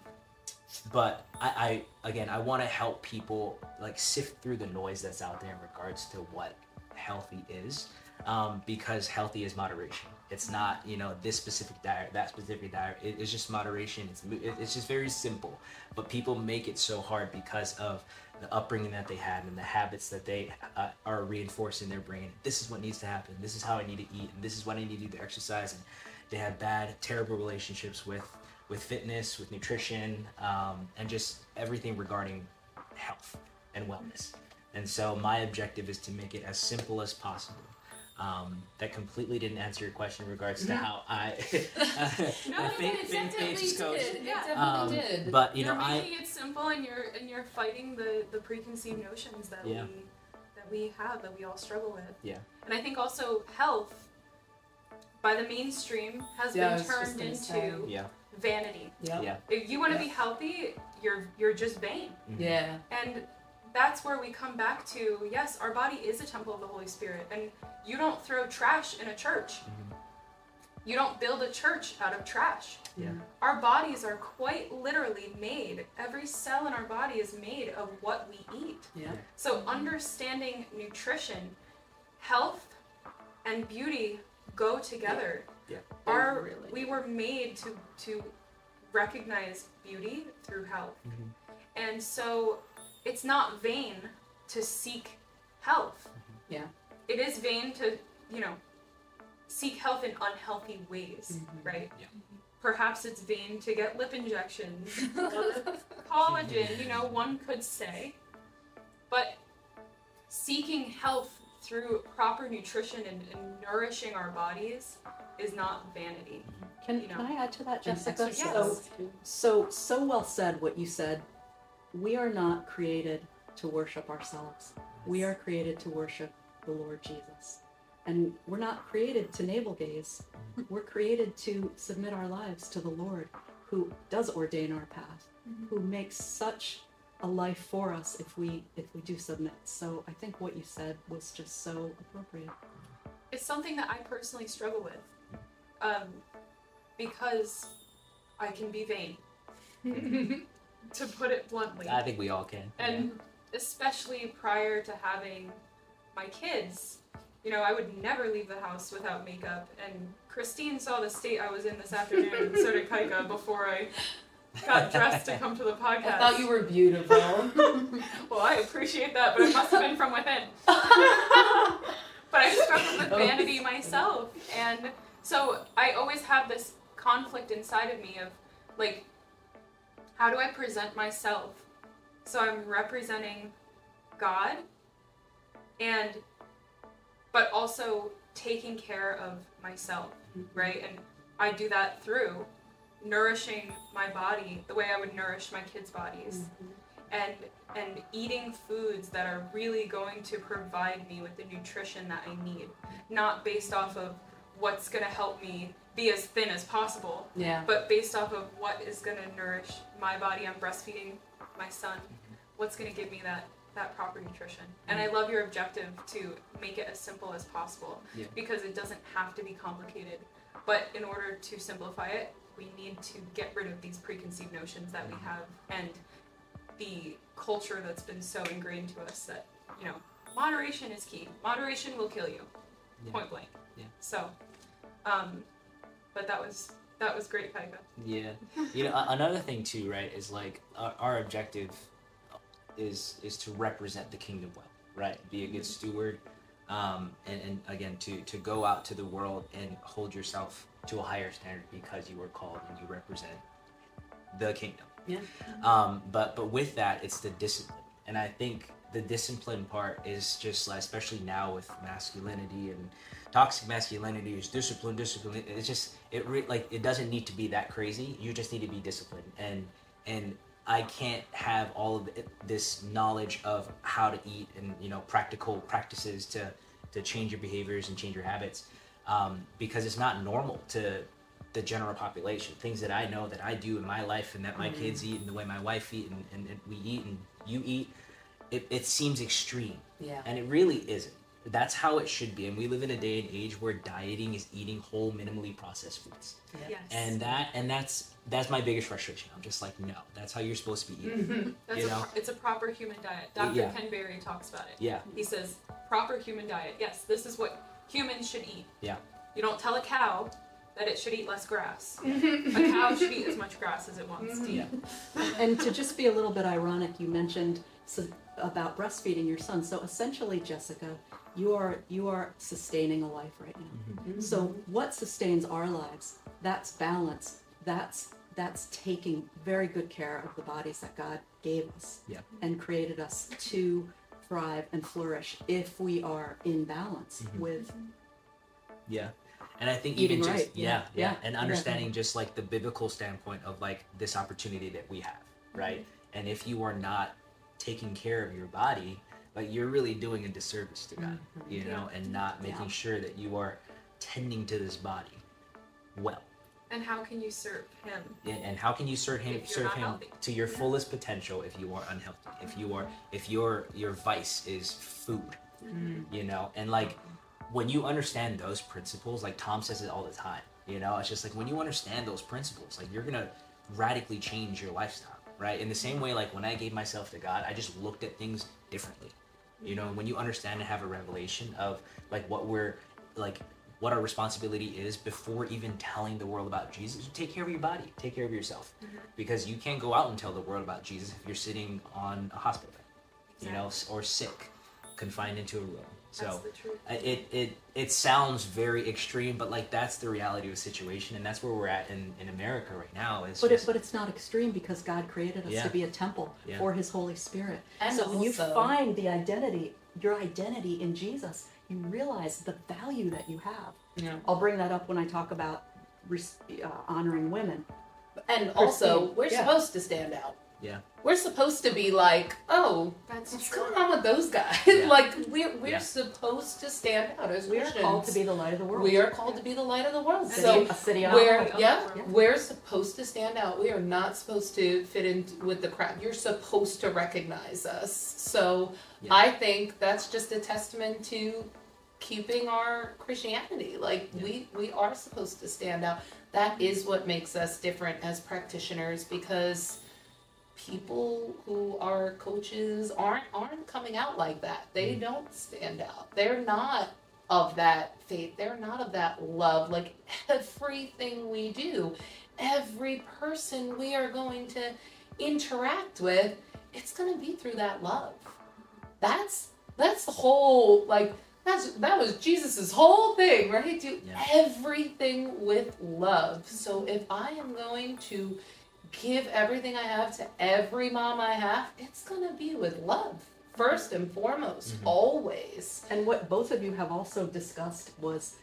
but I, I again, I want to help people like sift through the noise that's out there in regards to what healthy is, um, because healthy is moderation. It's not, you know, this specific diet, that specific diet. It, it's just moderation. It's it's just very simple. But people make it so hard because of the upbringing that they had and the habits that they uh, are reinforced in their brain. This is what needs to happen. This is how I need to eat. And this is what I need to do to exercise. And they have bad, terrible relationships with with fitness, with nutrition, um, and just everything regarding health and wellness. And so my objective is to make it as simple as possible. Um, that completely didn't answer your question in regards to how I no, uh, faith, it faith, definitely faith coach. did. It Yeah. definitely Um, did. But you you're know, I making it simple, and you're and you're fighting the the preconceived notions that Yeah. we that we have, that we all struggle with. Yeah. And I think also health, by the mainstream, has Yeah, I been was just turned gonna into say. yeah, vanity. Yep. yeah, If you want to Yeah. be healthy, you're you're just vain. mhm. Yeah. And that's where we come back to, yes, our body is a temple of the Holy Spirit. And you don't throw trash in a church. Mhm. You don't build a church out of trash. Yeah. Our bodies are quite literally made. Every cell in our body is made of what we eat. Yeah. So understanding nutrition, health, and beauty go together. Yeah. Our, really we do. were made to, to recognize beauty through health. Mhm. And so it's not vain to seek health. Yeah. It is vain to, you know, seek health in unhealthy ways, Mhm. right? Yeah. Perhaps it's vain to get lip injections or collagen, you know, one could say. But seeking health through proper nutrition and, and nourishing our bodies is not vanity. Can, You know. can I add to that, And Jessica? exercise. So, Yes. so, so well said what you said. We are not created to worship ourselves. We are created to worship the Lord Jesus. And we're not created to navel gaze. We're created to submit our lives to the Lord, who does ordain our path, who makes such a life for us if we if we do submit. So I think what you said was just so appropriate. It's something that I personally struggle with, um, because I can be vain, to put it bluntly. I think we all can. And especially prior to having my kids, you know, I would never leave the house without makeup. And Christine saw the state I was in this afternoon, and so did Kaika, before I got dressed to come to the podcast. I thought you were beautiful. Well, I appreciate that, but it must have been from within. But I struggled with vanity myself. And so I always have this conflict inside of me of, like, how do I present myself so I'm representing God, and but also taking care of myself, right? And I do that through nourishing my body the way I would nourish my kids' bodies, and and eating foods that are really going to provide me with the nutrition that I need, not based off of what's going to help me be as thin as possible, Yeah. but based off of what is going to nourish my body. I'm breastfeeding my son. What's going to give me that, that proper nutrition? And I love your objective to make it as simple as possible, Yeah. because it doesn't have to be complicated. But in order to simplify it, we need to get rid of these preconceived notions that we have, and the culture that's been so ingrained to us that, you know, moderation is key. Moderation will kill you, Yeah. point blank. Yeah. So, um, but that was that was great, Kaika. Yeah. You know, a- another thing too, right, is like our, our objective is is to represent the kingdom well, right? Be a good steward, um, and, and again to to go out to the world and hold yourself to a higher standard because you were called and you represent the kingdom. Yeah. Um, but but with that, it's the discipline, and I think the discipline part is just like, especially now with masculinity and toxic masculinity, is discipline, discipline. It's just it re- like it doesn't need to be that crazy. You just need to be disciplined, and and I can't have all of it, this knowledge of how to eat and, you know, practical practices to to change your behaviors and change your habits, um, because it's not normal to the general population. Things that I know that I do in my life and that my kids eat and the way my wife eat and, and, and we eat and you eat, it, it seems extreme, Yeah. and it really isn't. That's how it should be. And we live in a day and age where dieting is eating whole, minimally processed foods. Yes. And that and that's that's my biggest frustration. I'm just like, no, that's how you're supposed to be eating. That's you a, know? pro- it's a proper human diet. Doctor Yeah. Ken Berry talks about it. Yeah. He says, proper human diet. Yes, this is what humans should eat. Yeah. You don't tell a cow that it should eat less grass. A cow should eat as much grass as it wants to eat. Yeah. And to just be a little bit ironic, you mentioned su- about breastfeeding your son. So essentially, Jessica, you are you are sustaining a life right now. Mm-hmm. So what sustains our lives? That's balance. That's that's taking very good care of the bodies that God gave us, Yeah. and created us to thrive and flourish if we are in balance Mhm. with Yeah. And I think Eating even just right, yeah, yeah, yeah, yeah, and yeah. understanding just like the biblical standpoint of like this opportunity that we have, right? And if you are not taking care of your body, like you're really doing a disservice to God, you know, and not making Yeah. sure that you are tending to this body well. And how can you serve him? And, and how can you serve him If you're serve not him healthy. to your Yeah. fullest potential if you are unhealthy? If you are if your your vice is food, you know, and like when you understand those principles, like Tom says it all the time, you know, it's just like when you understand those principles, like you're gonna radically change your lifestyle, right? In the same way, like when I gave myself to God, I just looked at things differently. You know, when you understand and have a revelation of like what we're like what our responsibility is before even telling the world about Jesus, you take care of your body, take care of yourself, because you can't go out and tell the world about Jesus if you're sitting on a hospital bed, you know, s- or sick, confined into a room. That's So the truth. I- it it it sounds very extreme, but like that's the reality of the situation, and that's where we're at in, in America right now. Is But it, just, but it's not extreme because God created us Yeah. to be a temple Yeah. for His Holy Spirit. And so when you also- find the identity, your identity in Jesus, you realize the value that you have. Yeah. I'll bring that up when I talk about res- uh, honoring women. And also, Christine, we're yeah. supposed to stand out. Yeah. We're supposed to be like, oh, That's what's true. going on with those guys? Yeah. Like, we're, we're Yeah. supposed to stand out as We are Christians. called to be the light of the world. We are called to be the light of the world. City- So, a city on a we're, hill. yeah, Yeah. we're supposed to stand out. We are not supposed to fit in with the crowd. You're supposed to recognize us. So, Yeah. I think that's just a testament to keeping our Christianity. Like, Yeah. we, we are supposed to stand out. That is what makes us different as practitioners, because people who are coaches aren't aren't coming out like that. They Mm. don't stand out. They're not of that faith. They're not of that love. Like, everything we do, every person we are going to interact with, it's going to be through that love. That's that's the whole, like, that's that was Jesus's whole thing, right? Do Yeah. everything with love. So if I am going to give everything I have to every mom I have, it's gonna be with love first and foremost, Mhm. always. And what both of you have also discussed was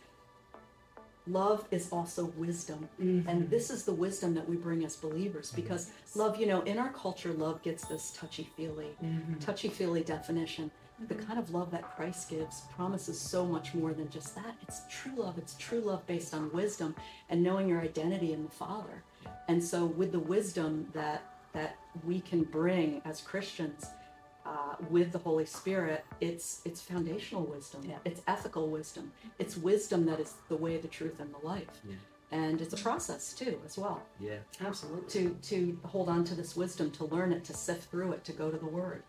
love is also wisdom. And this is the wisdom that we bring as believers, because love, you know, in our culture, love gets this touchy-feely, touchy-feely definition. The kind of love that Christ gives promises so much more than just that. It's true love. It's true love based on wisdom and knowing your identity in the Father. And so with the wisdom that that we can bring as Christians uh, with the Holy Spirit, it's it's foundational wisdom. Yeah. It's ethical wisdom. It's wisdom that is the way, the truth, and the life. Yeah. And it's a process too, as well, Yeah. Absolutely. to to hold on to this wisdom, to learn it, to sift through it, to go to the Word.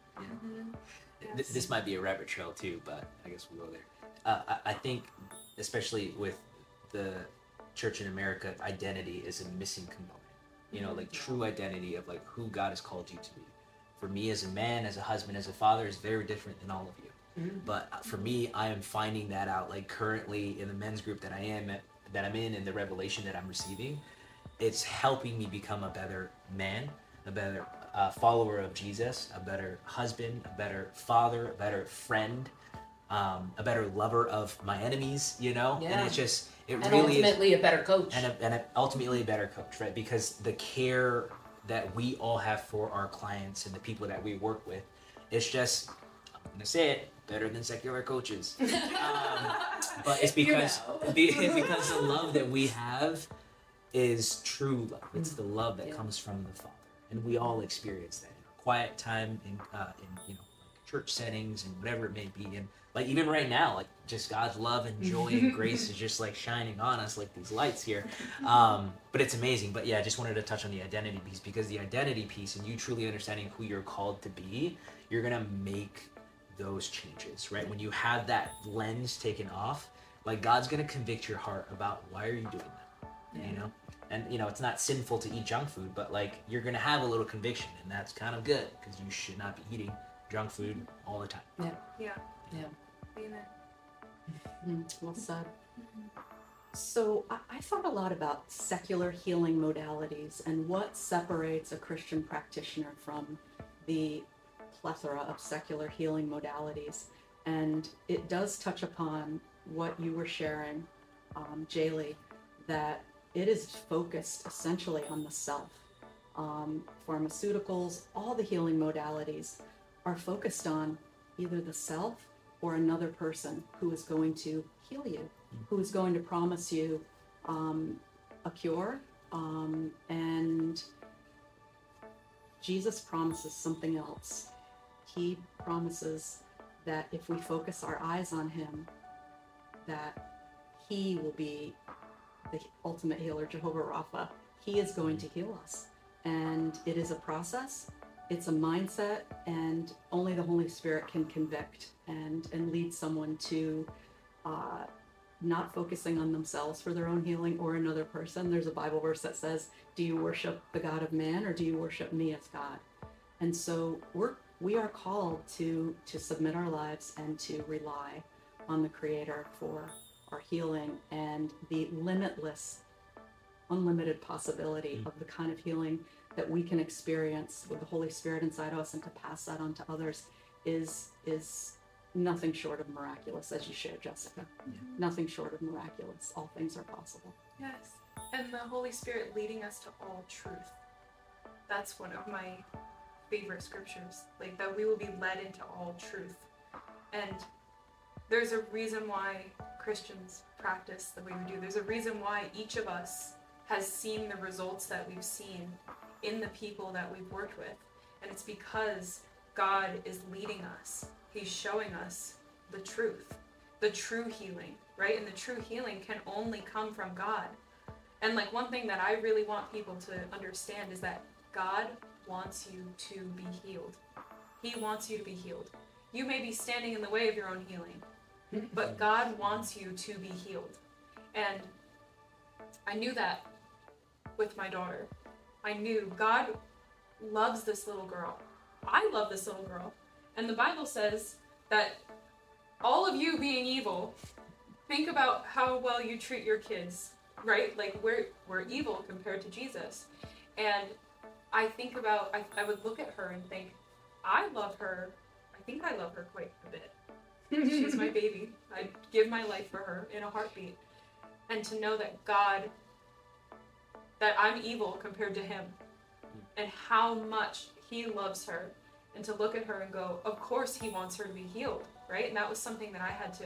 Th- this might be a rabbit trail too, but I guess we'll go there. Uh, I-, I think, especially with the church in America, identity is a missing component. You know, like true identity of like who God has called you to be. For me, as a man, as a husband, as a father, is very different than all of you. Mhm. But for me, I am finding that out. Like currently in the men's group that I am at, that I'm in, and the revelation that I'm receiving, it's helping me become a better man, a better uh, follower of Jesus, a better husband, a better father, a better friend, um, a better lover of my enemies, you know? Yeah. And it's just, it And really is, ultimately a better coach. and, a, and a, ultimately a better coach, right? Because the care that we all have for our clients and the people that we work with, it's just, I'm gonna say it, better than secular coaches. Um, but it's You because, know. be- because the love that we have is true love. It's the love that Yeah. comes from the Father. And we all experience that in our quiet time, in, uh, in you know, like church settings and whatever it may be. And like even right now, like just God's love and joy and grace is just like shining on us like these lights here. Um, but it's amazing. But yeah, I just wanted to touch on the identity piece, because the identity piece and you truly understanding who you're called to be, you're gonna make those changes, right? When you have that lens taken off, like God's gonna convict your heart about why are you doing that, you know? And you know, it's not sinful to eat junk food, but like you're gonna have a little conviction, and that's kind of good because you should not be eating junk food all the time. Yeah. Yeah. Amen. Mm, well said. So I, I thought a lot about secular healing modalities and what separates a Christian practitioner from the plethora of secular healing modalities. And it does touch upon what you were sharing, um, Jaylee, that it is focused essentially on the self. Um, pharmaceuticals, all the healing modalities are focused on either the self or another person who is going to heal you, who is going to promise you um, a cure. Um, and Jesus promises something else. He promises that if we focus our eyes on him, that he will be the ultimate healer, Jehovah Rapha. He is going to heal us. And it is a process. It's a mindset, and only the Holy Spirit can convict and, and lead someone to uh, not focusing on themselves for their own healing or another person. There's a Bible verse that says, do you worship the God of man, or do you worship me as God? And so we're, we are called to, to submit our lives and to rely on the Creator for our healing and the limitless, unlimited possibility Mm. of the kind of healing that we can experience with the Holy Spirit inside us, and to pass that on to others is is nothing short of miraculous, as you shared, Jessica. Yeah. Nothing short of miraculous. All things are possible. Yes. And the Holy Spirit leading us to all truth. That's one of my favorite scriptures. Like, that we will be led into all truth. And there's a reason why Christians practice the way we do. There's a reason why each of us has seen the results that we've seen in the people that we've worked with. And it's because God is leading us. He's showing us the truth, the true healing, right? And the true healing can only come from God. And like, one thing that I really want people to understand is that God wants you to be healed. He wants you to be healed. You may be standing in the way of your own healing, but God wants you to be healed. And I knew that with my daughter. I knew God loves this little girl. I love this little girl. And the Bible says that all of you being evil, think about how well you treat your kids, right? Like, we're, we're evil compared to Jesus. And I think about, I, I would look at her and think, I love her. I think I love her quite a bit. She's my baby. I'd give my life for her in a heartbeat. And to know that God, that I'm evil compared to him, and how much he loves her, and to look at her and go, of course he wants her to be healed, right? And that was something that I had to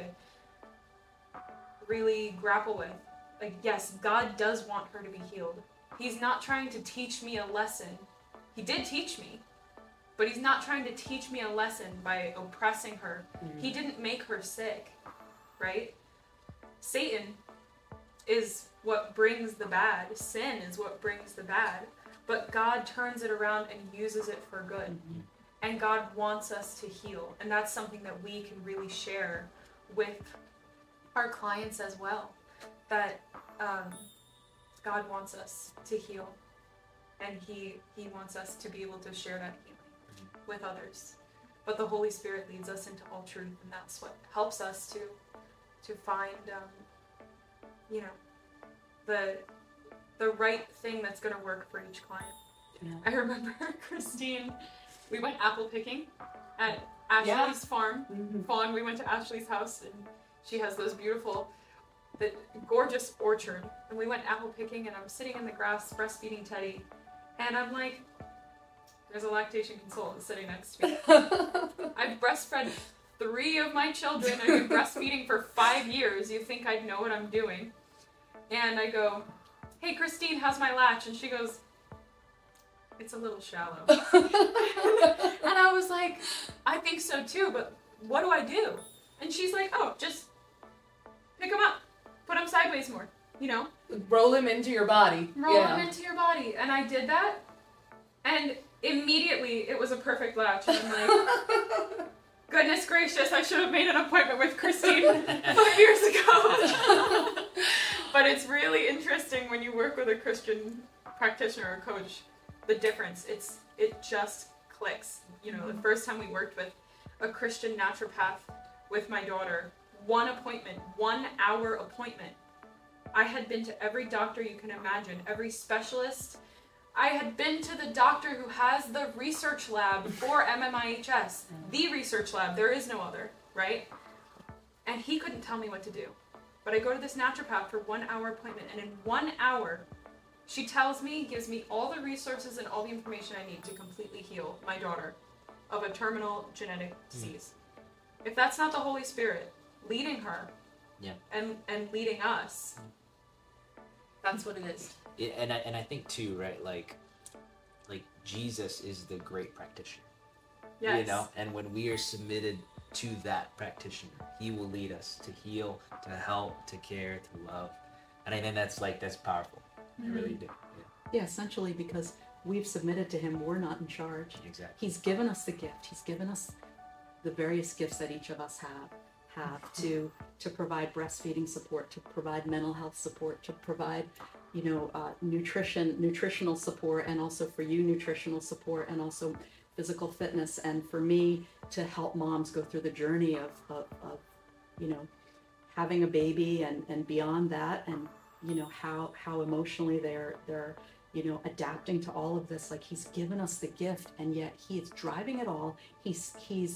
really grapple with. Like, yes, God does want her to be healed. He's not trying to teach me a lesson. He did teach me, but he's not trying to teach me a lesson by oppressing her. Mm-hmm. He didn't make her sick, right? Satan is what brings the bad. Sin is what brings the bad. But God turns it around and uses it for good. Mm-hmm. And God wants us to heal. And that's something that we can really share with our clients as well. That um, God wants us to heal. And he, he wants us to be able to share that healing with others. But the Holy Spirit leads us into all truth, and that's what helps us to to find um, you know, the the right thing that's going to work for each client. Yeah. I remember Christine, we went apple picking at Ashley's yeah. farm. Mm-hmm. Fawn, we went to Ashley's house, and she has those beautiful, the gorgeous orchard. And we went apple picking, and I'm sitting in the grass breastfeeding Teddy, and I'm like, there's a lactation consultant sitting next to me. I've breastfed three of my children. I've been breastfeeding for five years. You think I'd know what I'm doing? And I go, hey, Christine, how's my latch? And she goes, it's a little shallow. And I was like, I think so too, but what do I do? And she's like, oh, just pick them up. Put them sideways more, you know? Roll them into your body. Roll yeah. them into your body. And I did that. And immediately it was a perfect latch. And I'm like, goodness gracious, I should have made an appointment with Christine five years ago. But it's really interesting when you work with a Christian practitioner or coach, the difference. It's it just clicks. You know, the first time we worked with a Christian naturopath with my daughter, one appointment, one hour appointment. I had been to every doctor you can imagine, every specialist. I had been to the doctor who has the research lab for M M I H S, the research lab. There is no other, right? And he couldn't tell me what to do. But I go to this naturopath for one hour appointment, and in one hour, she tells me, gives me all the resources and all the information I need to completely heal my daughter of a terminal genetic disease. Mm. If that's not the Holy Spirit leading her, yeah, and, and leading us, that's what it is. Yeah, and I and I think too, right? Like, like Jesus is the great practitioner. Yes. You know, and when we are submitted to that practitioner, he will lead us to heal, to help, to care, to love, and I think that's like that's powerful. Mm-hmm. I really do. Yeah. yeah, essentially because we've submitted to him, we're not in charge. Exactly. He's given us the gift. He's given us the various gifts that each of us have. have to to provide breastfeeding support, to provide mental health support, to provide, you know, uh, nutrition, nutritional support, and also for you, nutritional support, and also physical fitness, and for me to help moms go through the journey of, of, of you know, having a baby and, and beyond that, and, you know, how how emotionally they're they're you know, adapting to all of this. Like, he's given us the gift, and yet he is driving it all. He's he's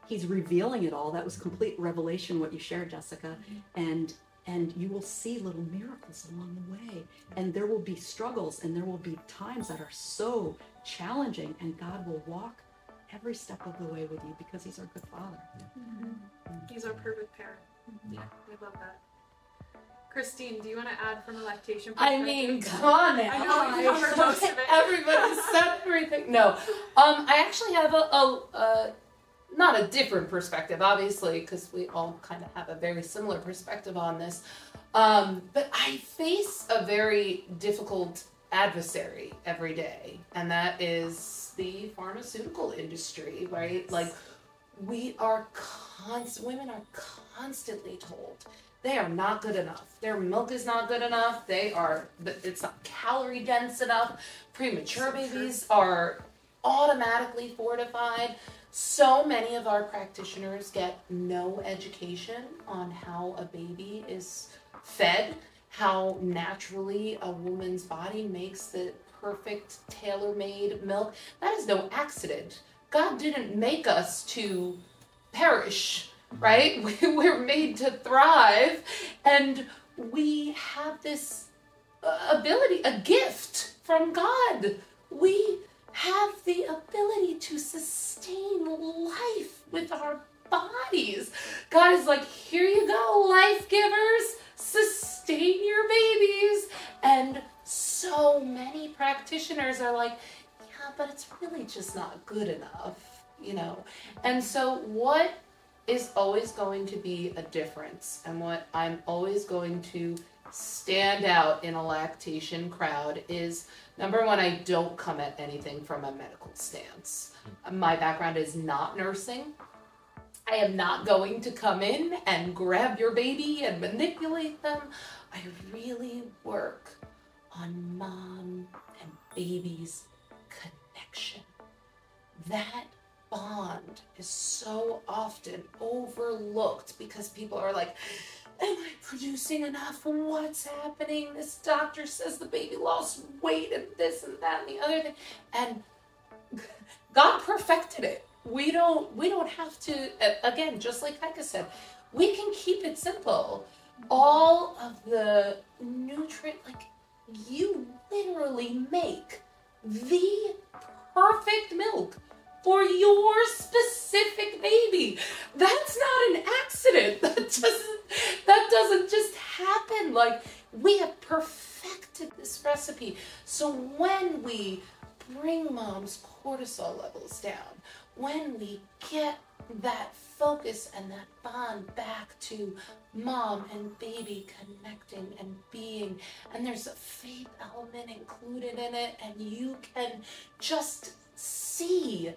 he's revealing it all. That was complete revelation, what you shared, Jessica. And and you will see little miracles along the way. And there will be struggles, and there will be times that are so challenging, and God will walk every step of the way with you because he's our good Father. Mm-hmm. He's our perfect parent. Yeah. I love that. Christine, do you want to add from a lactation I perspective? mean, come on now. I know we covered most of it. Everybody said everything. No, um, I actually have a, a, a not a different perspective, obviously, because we all kind of have a very similar perspective on this. Um, but I face a very difficult adversary every day, and that is the pharmaceutical industry, right? Like, we are const- women are constantly told they are not good enough. Their milk is not good enough. They are, it's not calorie dense enough. Premature babies are automatically fortified. So many of our practitioners get no education on how a baby is fed, how naturally a woman's body makes the perfect tailor-made milk. That is no accident. God didn't make us to perish. Right? We're made to thrive, and we have this ability, a gift from God. We have the ability to sustain life with our bodies. God is like, here you go, life givers, sustain your babies. And so many practitioners are like, yeah, but it's really just not good enough, you know? And so what is always going to be a difference, and what I'm always going to stand out in a lactation crowd is, number one, I don't come at anything from a medical stance. My background is not nursing. I am not going to come in and grab your baby and manipulate them. I really work on mom and baby's connection. That bond is so often overlooked because people are like, am I producing enough? What's happening? This doctor says the baby lost weight and this and that and the other thing. And God perfected it. We don't we don't have to, again, just like Heike said, we can keep it simple. All of the nutrient, like, you literally make the perfect milk for your specific baby. That's not an accident. That doesn't that doesn't just happen. Like, we have perfected this recipe. So when we bring mom's cortisol levels down, when we get that focus and that bond back to mom and baby connecting and being, and there's a faith element included in it, and you can just see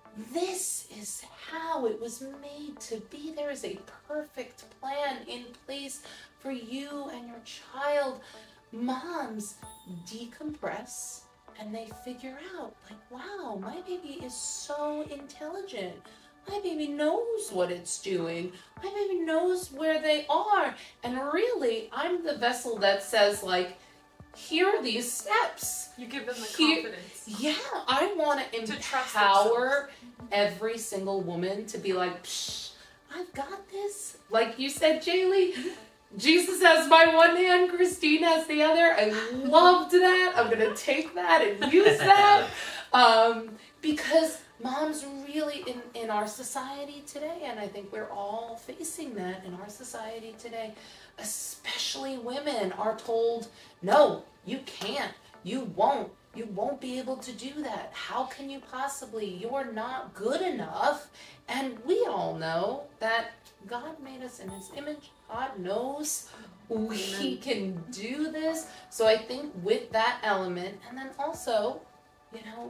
this is how it was made to be. There is a perfect plan in place for you and your child. Moms decompress and they figure out, like, wow, my baby is so intelligent. My baby knows what it's doing. My baby knows where they are. And really, I'm the vessel that says, like, here are these steps. You give them the Here- confidence. Yeah, I want to To trust empower every single woman to be like, psh, I've got this. Like you said, Jaylee, Jesus has my one hand, Christine has the other. I loved that. I'm going to take that and use that. Um, because moms really, in, in our society today, and I think we're all facing that in our society today, especially women are told, no, you can't, you won't, you won't be able to do that. How can you possibly? You're not good enough. And we all know that God made us in his image. God knows we can do this. So I think with that element, and then also, you know,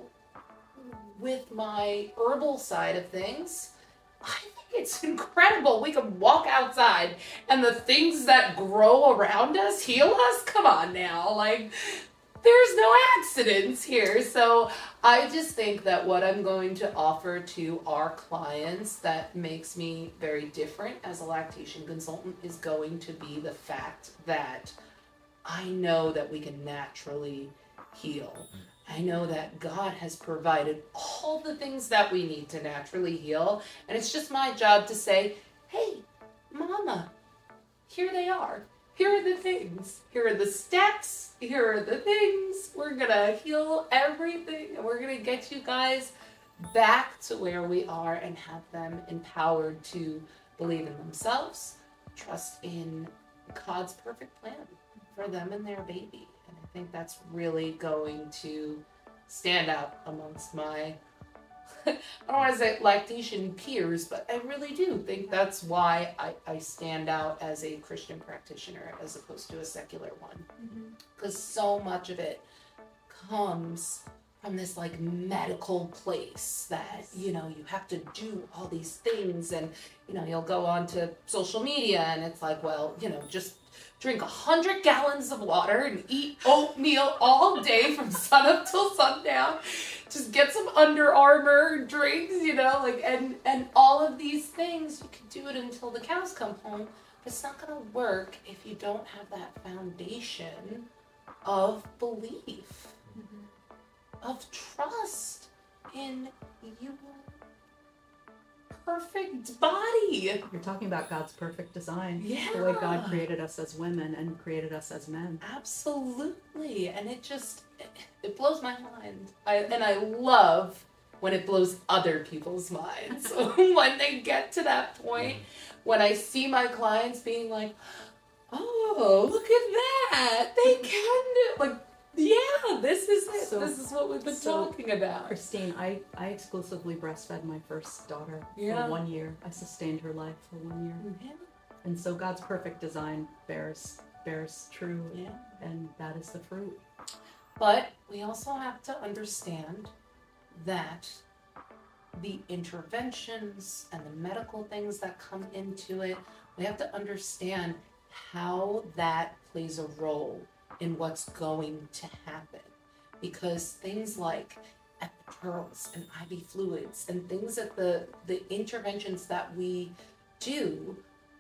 with my herbal side of things, I think it's incredible. We can walk outside and the things that grow around us heal us. Come on now. Like, there's no accidents here. So I just think that what I'm going to offer to our clients that makes me very different as a lactation consultant is going to be the fact that I know that we can naturally heal. I know that God has provided all the things that we need to naturally heal. And it's just my job to say, hey, mama, here they are. Here are the things. Here are the steps. Here are the things. We're going to heal everything. And we're going to get you guys back to where we are and have them empowered to believe in themselves, trust in God's perfect plan for them and their baby. And I think that's really going to stand out amongst my, I don't want to say lactation peers, but I really do think that's why I, I stand out as a Christian practitioner as opposed to a secular one. Because mm-hmm. so much of it comes from this like medical place that, you know, you have to do all these things, and, you know, you'll go on to social media and it's like, well, you know, just drink a hundred gallons of water and eat oatmeal all day from sunup till sundown. Just get some Under Armour drinks, you know, like, and, and all of these things, you can do it until the cows come home, but it's not going to work if you don't have that foundation of belief, mm-hmm. of trust in your perfect body. You're talking about God's perfect design. Yeah. The way God created us as women and created us as men. Absolutely. And it just, it, it blows my mind. I, and I love when it blows other people's minds. When they get to that point, when I see my clients being like, oh, look at that. They can do, like, yeah, this is it. So, this is what we've been so, talking about. Christine, I, I exclusively breastfed my first daughter yeah. for one year. I sustained her life for one year. Yeah. And so God's perfect design bears bears true, yeah. and that is the fruit. But we also have to understand that the interventions and the medical things that come into it, we have to understand how that plays a role in what's going to happen, because things like epidurals and I V fluids and things that the the interventions that we do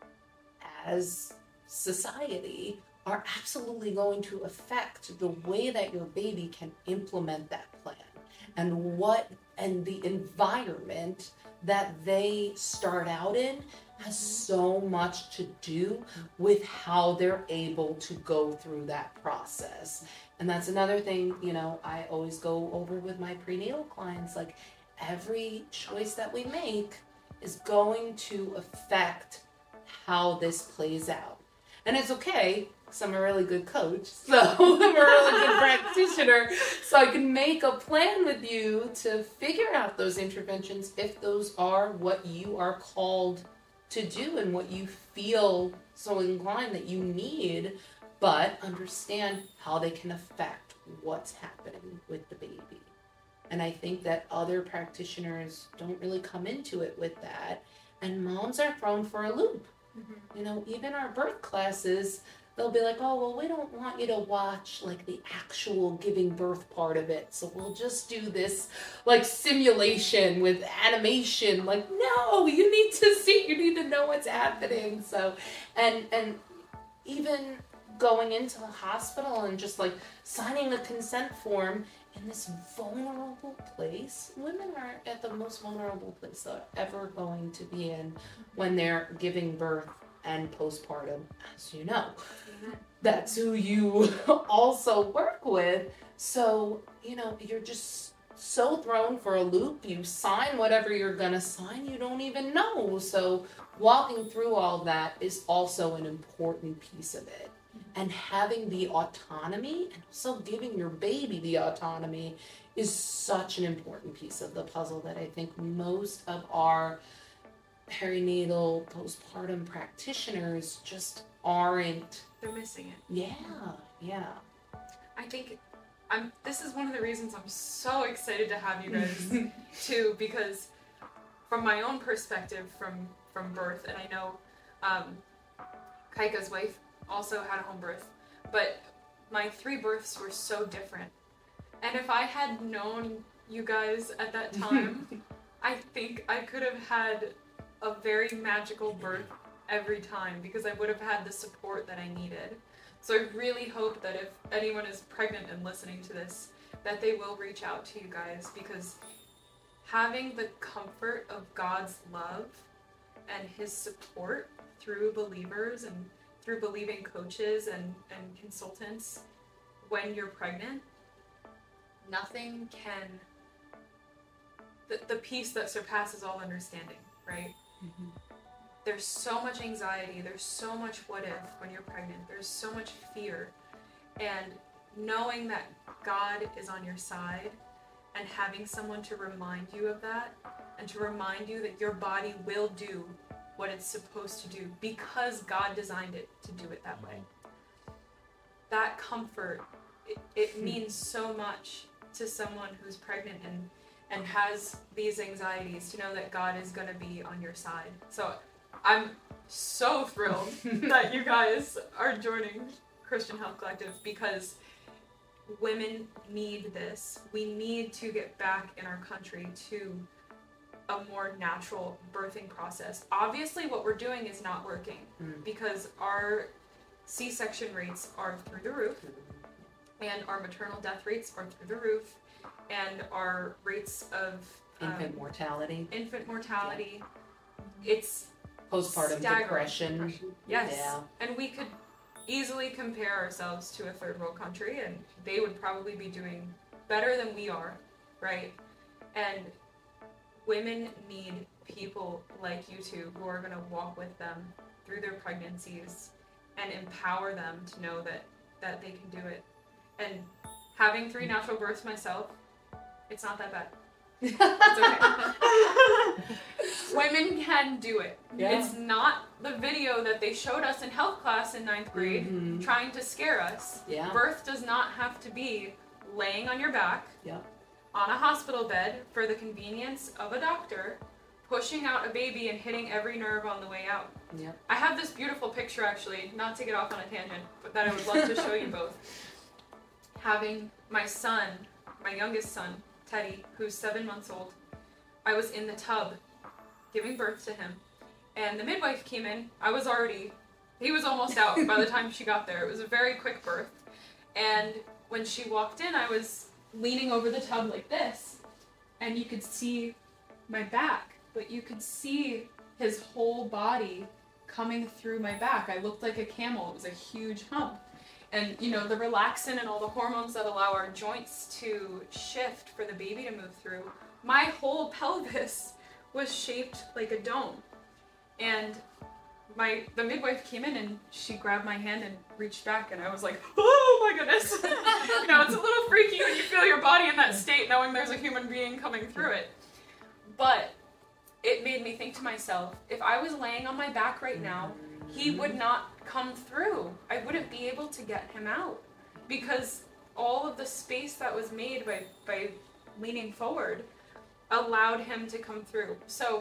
as society are absolutely going to affect the way that your baby can implement that plan, and what and the environment that they start out in has so much to do with how they're able to go through that process. And that's another thing, you know, I always go over with my prenatal clients, like, every choice that we make is going to affect how this plays out. And it's okay, because I'm a really good coach, so I'm a really good practitioner, so I can make a plan with you to figure out those interventions if those are what you are called to do and what you feel so inclined that you need, but understand how they can affect what's happening with the baby. And I think that other practitioners don't really come into it with that, and moms are thrown for a loop. Mm-hmm. You know, even our birth classes, they'll be like, oh, well, we don't want you to watch, like, the actual giving birth part of it, so we'll just do this, like, simulation with animation. Like, no, you need to see, you need to know what's happening. So, and and even going into the hospital and just, like, signing a consent form in this vulnerable place. Women are at the most vulnerable place they're ever going to be in when they're giving birth and postpartum, as you know. That's who you also work with. So, you know, you're just so thrown for a loop. You sign whatever you're gonna sign, you don't even know. So walking through all that is also an important piece of it. And having the autonomy and also giving your baby the autonomy is such an important piece of the puzzle that I think most of our perinatal postpartum practitioners just aren't. They're missing it. Yeah, yeah. I think I'm this is one of the reasons I'm so excited to have you guys too, because from my own perspective from from birth, and I know um Kaika's wife also had a home birth, but my three births were so different. And if I had known you guys at that time, I think I could have had a very magical birth every time, because I would have had the support that I needed. So I really hope that if anyone is pregnant and listening to this, that they will reach out to you guys, because having the comfort of God's love and his support through believers and through believing coaches and, and consultants when you're pregnant, nothing can, the, the peace that surpasses all understanding, right? Mhm. There's so much anxiety, there's so much what if when you're pregnant, there's so much fear, and knowing that God is on your side and having someone to remind you of that, and to remind you that your body will do what it's supposed to do because God designed it to do it that way. That comfort, it, it means so much to someone who's pregnant and, and has these anxieties, to know that God is going to be on your side. So I'm so thrilled that you guys are joining Christian Health Collective, because women need this. We need to get back in our country to a more natural birthing process. Obviously, what we're doing is not working, Mm. because our C-section rates are through the roof, and our maternal death rates are through the roof, and our rates of um, Infant mortality, infant mortality, it's postpartum staggering. depression. yes. Yeah. And we could easily compare ourselves to a third world country, and they would probably be doing better than we are, right? And women need people like you two who are going to walk with them through their pregnancies and empower them to know that, that they can do it. And having three natural births myself, it's not that bad. It's okay. Women can do it. Yeah. It's not the video that they showed us in health class in ninth grade Mhm. trying to scare us. Yeah. Birth does not have to be laying on your back Yep. on a hospital bed for the convenience of a doctor, pushing out a baby and hitting every nerve on the way out. Yep. I have this beautiful picture, actually, not to get off on a tangent, but that I would love to show you both. Having my son, my youngest son, Teddy, who's seven months old, I was in the tub giving birth to him, and the midwife came in. I was already, he was almost out by the time she got there. It was a very quick birth, and when she walked in, I was leaning over the tub like this, and you could see my back, but you could see his whole body coming through my back. I looked like a camel. It was a huge hump. And, you know, the relaxin and all the hormones that allow our joints to shift for the baby to move through, my whole pelvis was shaped like a dome. And my the midwife came in and she grabbed my hand and reached back, and I was like, oh my goodness. You know, it's a little freaky when you feel your body in that state knowing there's a human being coming through it. But it made me think to myself, if I was laying on my back right now, he would not come through. I wouldn't be able to get him out, because all of the space that was made by, by leaning forward allowed him to come through. So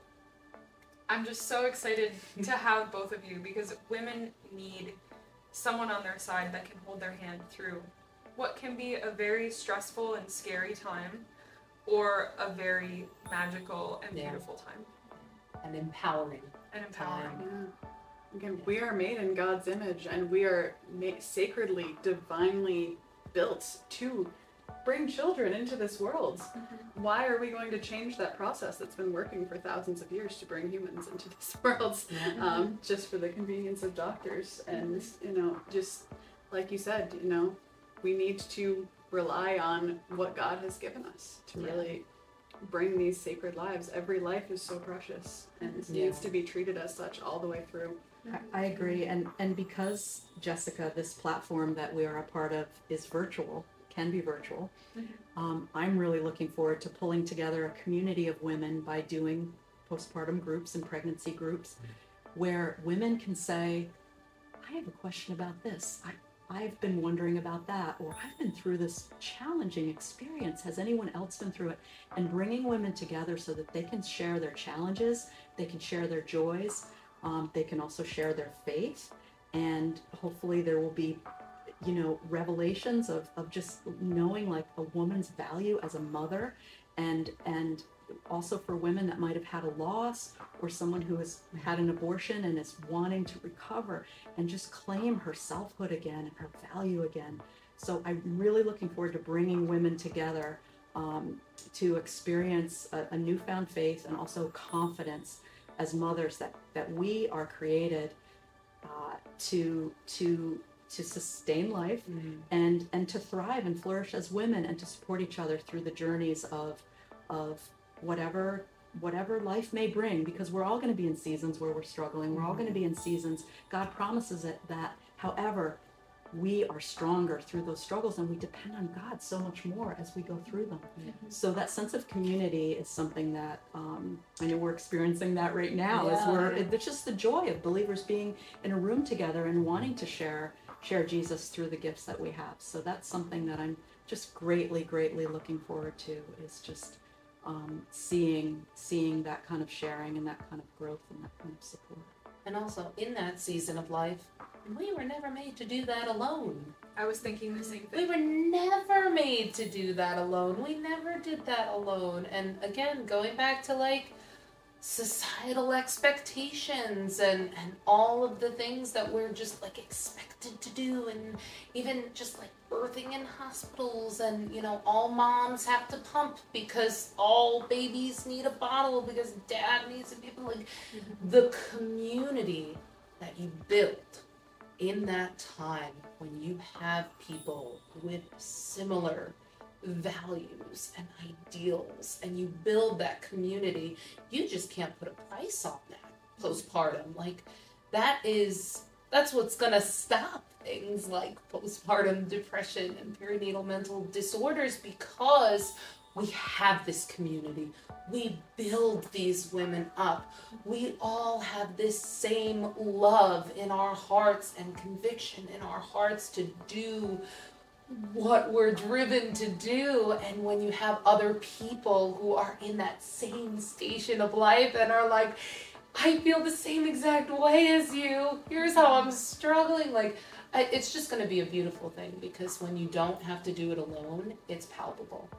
I'm just so excited to have both of you, because women need someone on their side that can hold their hand through what can be a very stressful and scary time, or a very magical and Yeah. beautiful time And empowering. and empowering. Yeah. Again, we are made in God's image, and we are ma- sacredly, divinely built to bring children into this world. Mm-hmm. Why are we going to change that process that's been working for thousands of years to bring humans into this world, um, just for the convenience of doctors? And, you know, just like you said, you know, we need to rely on what God has given us to Yeah. really bring these sacred lives. Every life is so precious and Yeah. needs to be treated as such all the way through. I, I agree, and and because Jessica, this platform that we are a part of is virtual, can be virtual. Um, I'm really looking forward to pulling together a community of women by doing postpartum groups and pregnancy groups, where women can say, "I have a question about this. I, I've been wondering about that," or "I've been through this challenging experience. Has anyone else been through it?" And bringing women together so that they can share their challenges, they can share their joys. Um, they can also share their faith, and hopefully there will be, you know, revelations of, of just knowing like a woman's value as a mother, and and also for women that might have had a loss, or someone who has had an abortion and is wanting to recover and just claim her selfhood again and her value again. So I'm really looking forward to bringing women together um, to experience a, a newfound faith and also confidence as mothers that, that we are created uh, to to to sustain life Mm-hmm. and and to thrive and flourish as women, and to support each other through the journeys of of whatever whatever life may bring, because we're all going to be in seasons where we're struggling. We're all going to be in seasons. God promises it that, however, we are stronger through those struggles, and we depend on God so much more as we go through them. So that sense of community is something that um, I know we're experiencing that right now. As Yeah, we're, yeah. it's just the joy of believers being in a room together and wanting to share share Jesus through the gifts that we have. So that's something that I'm just greatly, greatly looking forward to, is just um, seeing seeing that kind of sharing and that kind of growth and that kind of support. And also, in that season of life, we were never made to do that alone. I was thinking the same We thing. were never made to do that alone. We never did that alone. And again, going back to like societal expectations and, and all of the things that we're just like expected to do, and even just like birthing in hospitals, and you know, all moms have to pump because all babies need a bottle because dad needs to be like the community that you built in that time when you have people with similar values and ideals, and you build that community, you just can't put a price on that postpartum. Like that is that's what's gonna stop things like postpartum depression and perinatal mental disorders, because we have this community. We build these women up. We all have this same love in our hearts and conviction in our hearts to do what we're driven to do. And when you have other people who are in that same station of life and are like, I feel the same exact way as you, here's how I'm struggling, like I, it's just going to be a beautiful thing, because when you don't have to do it alone, it's palpable.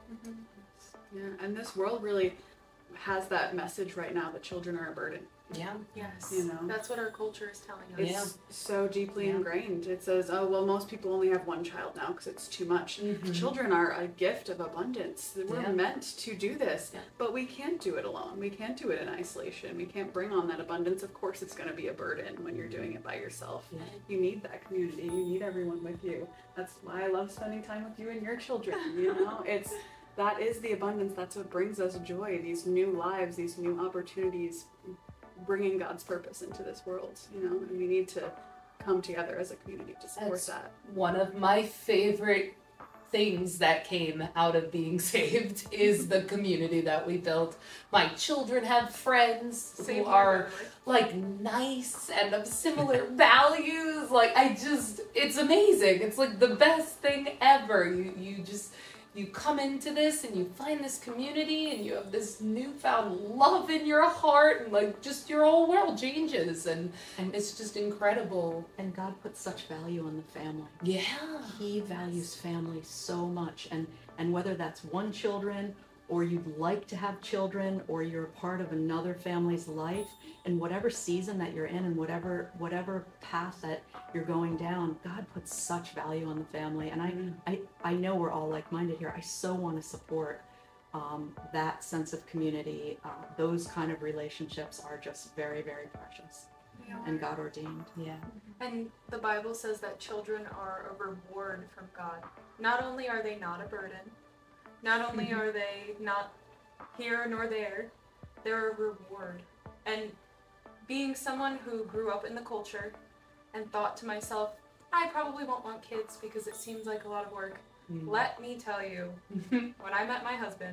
Yeah, and this world really has that message right now that children are a burden. Yeah. Yes. You know. That's what our culture is telling us. It's Yeah. so deeply Yeah. ingrained. It says, oh, well, most people only have one child now because it's too much. Mhm. Children are a gift of abundance. We're Yeah. meant to do this, Yeah. but we can't do it alone. We can't do it in isolation. We can't bring on that abundance. Of course, it's going to be a burden when you're doing it by yourself. Yeah. You need that community. You need everyone with you. That's why I love spending time with you and your children. You know, it's that is the abundance. That's what brings us joy. These new lives, these new opportunities, bringing God's purpose into this world. You know, and we need to come together as a community to support That's that. One of my favorite things that came out of being saved is the community that we built. My children have friends Same who here, are by the way. like nice and of similar values. Like I just, it's amazing. It's like the best thing ever. You you just you come into this and you find this community and you have this newfound love in your heart, and like just your whole world changes, and And, it's just incredible. and God puts such value on the family. Yeah. He values family so much, and and whether that's one children, or you'd like to have children, or you're a part of another family's life, in whatever season that you're in, and whatever whatever path that you're going down, God puts such value on the family. And I I, I know we're all like-minded here. I so want to support um, that sense of community. Uh, those kind of relationships are just very, very precious and God ordained. Yeah. And the Bible says that children are a reward from God. Not only are they not a burden, not only are they not here nor there, they're a reward. And being someone who grew up in the culture and thought to myself, I probably won't want kids because it seems like a lot of work. Let me tell you, when I met my husband,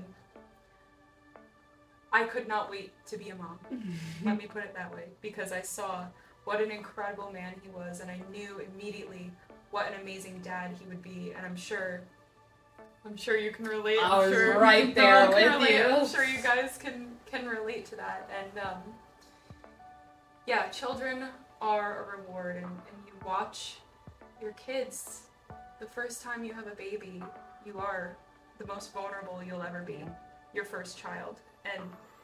I could not wait to be a mom. Let me put it that way, because I saw what an incredible man he was, and I knew immediately what an amazing dad he would be, and I'm sure I'm sure you can relate. I I'm was sure right you there all can with relate. you. I'm sure you guys can can relate to that. And um, yeah, children are a reward, and, and you watch your kids. The first time you have a baby, you are the most vulnerable you'll ever be. Your first child. and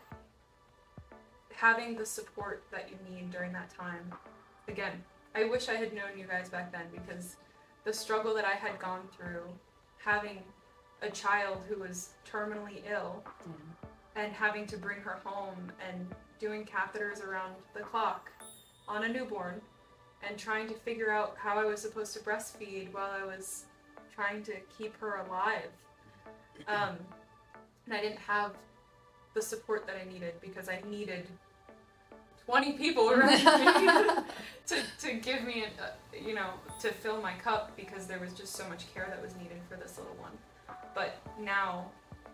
having the support that you need during that time. Again, I wish I had known you guys back then, because the struggle that I had gone through, having a child who was terminally ill Yeah. and having to bring her home and doing catheters around the clock on a newborn and trying to figure out how I was supposed to breastfeed while I was trying to keep her alive. Um, and I didn't have the support that I needed, because I needed twenty people around me to, to give me, a, you know, to fill my cup, because there was just so much care that was needed for this little one. But now,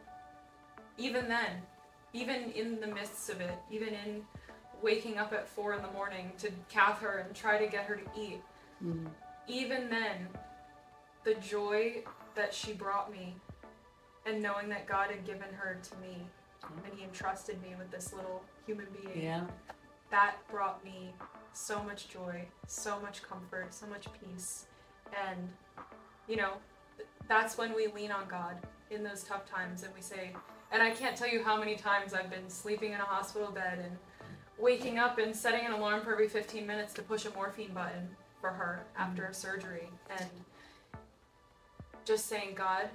even then, even in the midst of it, even in waking up at four in the morning to cath her and try to get her to eat, Mm. even then, the joy that she brought me, and knowing that God had given her to me, and He entrusted me with this little human being, Yeah. that brought me so much joy, so much comfort, so much peace. And, you know, th- that's when we lean on God in those tough times, and we say, and I can't tell you how many times I've been sleeping in a hospital bed and waking up and setting an alarm for every fifteen minutes to push a morphine button for her after a surgery, and just saying, God,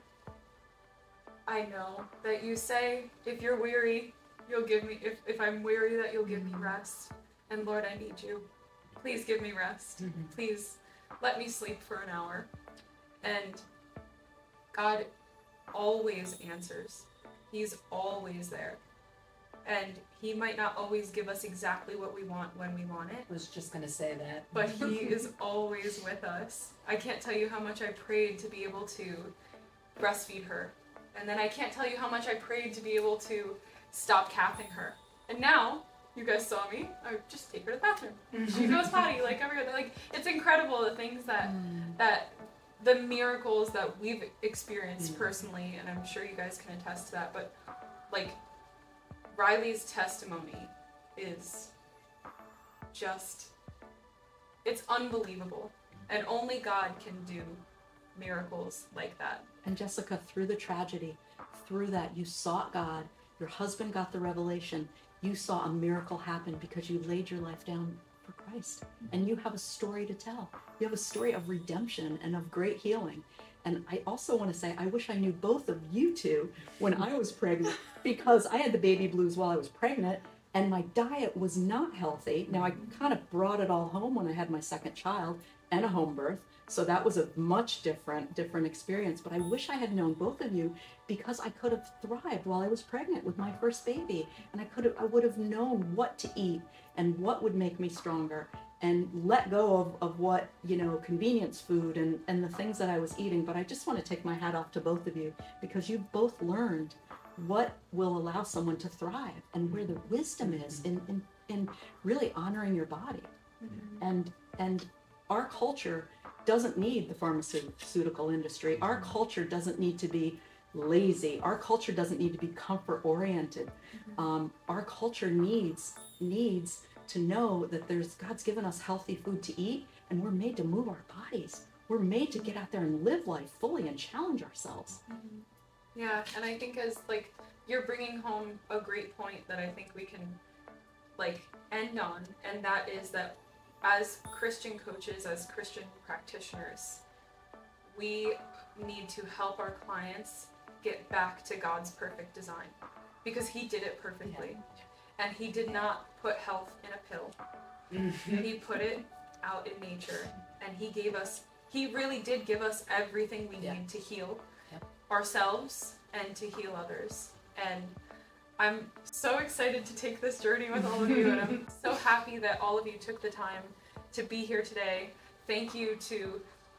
I know that you say if you're weary, you'll give me, if, if I'm weary, that you'll give me rest. And Lord, I need you. Please give me rest. Mhm. Please let me sleep for an hour. And God always answers. He's always there. And He might not always give us exactly what we want when we want it, I was just gonna say that. but He is always with us. I can't tell you how much I prayed to be able to breastfeed her. And then I can't tell you how much I prayed to be able to stop cathing her. And now, you guys saw me, I just take her to the bathroom. She goes potty like every other, like, it's incredible the things that, that, the miracles that we've experienced personally, and I'm sure you guys can attest to that, but, like, Riley's testimony is just, it's unbelievable. And only God can do miracles like that. And Jessica, through the tragedy, through that, you sought God. Your husband got the revelation. You saw a miracle happen because you laid your life down for Christ. And you have a story to tell. You have a story of redemption and of great healing. And I also want to say, I wish I knew both of you two when I was pregnant, because I had the baby blues while I was pregnant, and my diet was not healthy. Now, I kind of brought it all home when I had my second child and a home birth. So that was a much different, different experience. But I wish I had known both of you, because I could have thrived while I was pregnant with my first baby. And I could have, I would have known what to eat and what would make me stronger, and let go of, of what, you know, convenience food and, and the things that I was eating. But I just want to take my hat off to both of you, because you've both learned what will allow someone to thrive and where the wisdom is in, in, in really honoring your body. And, and our culture doesn't need the pharmaceutical industry. Our culture doesn't need to be lazy. Our culture doesn't need to be comfort oriented. Um, our culture needs needs to know that there's God's given us healthy food to eat, and we're made to move our bodies. We're made to get out there and live life fully and challenge ourselves. Yeah, and I think as, like, you're bringing home a great point that I think we can, like, end on, and that is that as Christian coaches, as Christian practitioners, we need to help our clients get back to God's perfect design, because He did it perfectly. And He did not put health in a pill. He put it out in nature, and He gave us, He really did give us everything we Yeah. need to heal Yep. ourselves and to heal others. And I'm so excited to take this journey with all of you, and I'm so happy that all of you took the time to be here today. Thank you to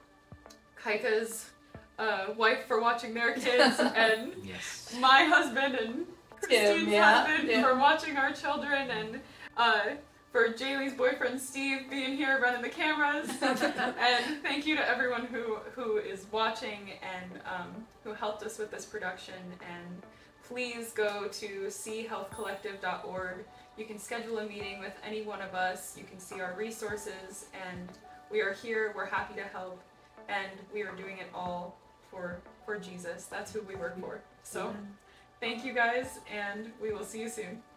Kaika's uh, wife for watching their kids, and Yes. my husband and Christine's yeah, husband yeah. for watching our children, and uh, for Jaylee's boyfriend Steve being here running the cameras. And thank you to everyone who, who is watching and um, who helped us with this production. And please go to see health collective dot org. You can schedule a meeting with any one of us. You can see our resources, and we are here. We're happy to help, and we are doing it all for for Jesus. That's who we work for. So Thank you guys, and we will see you soon.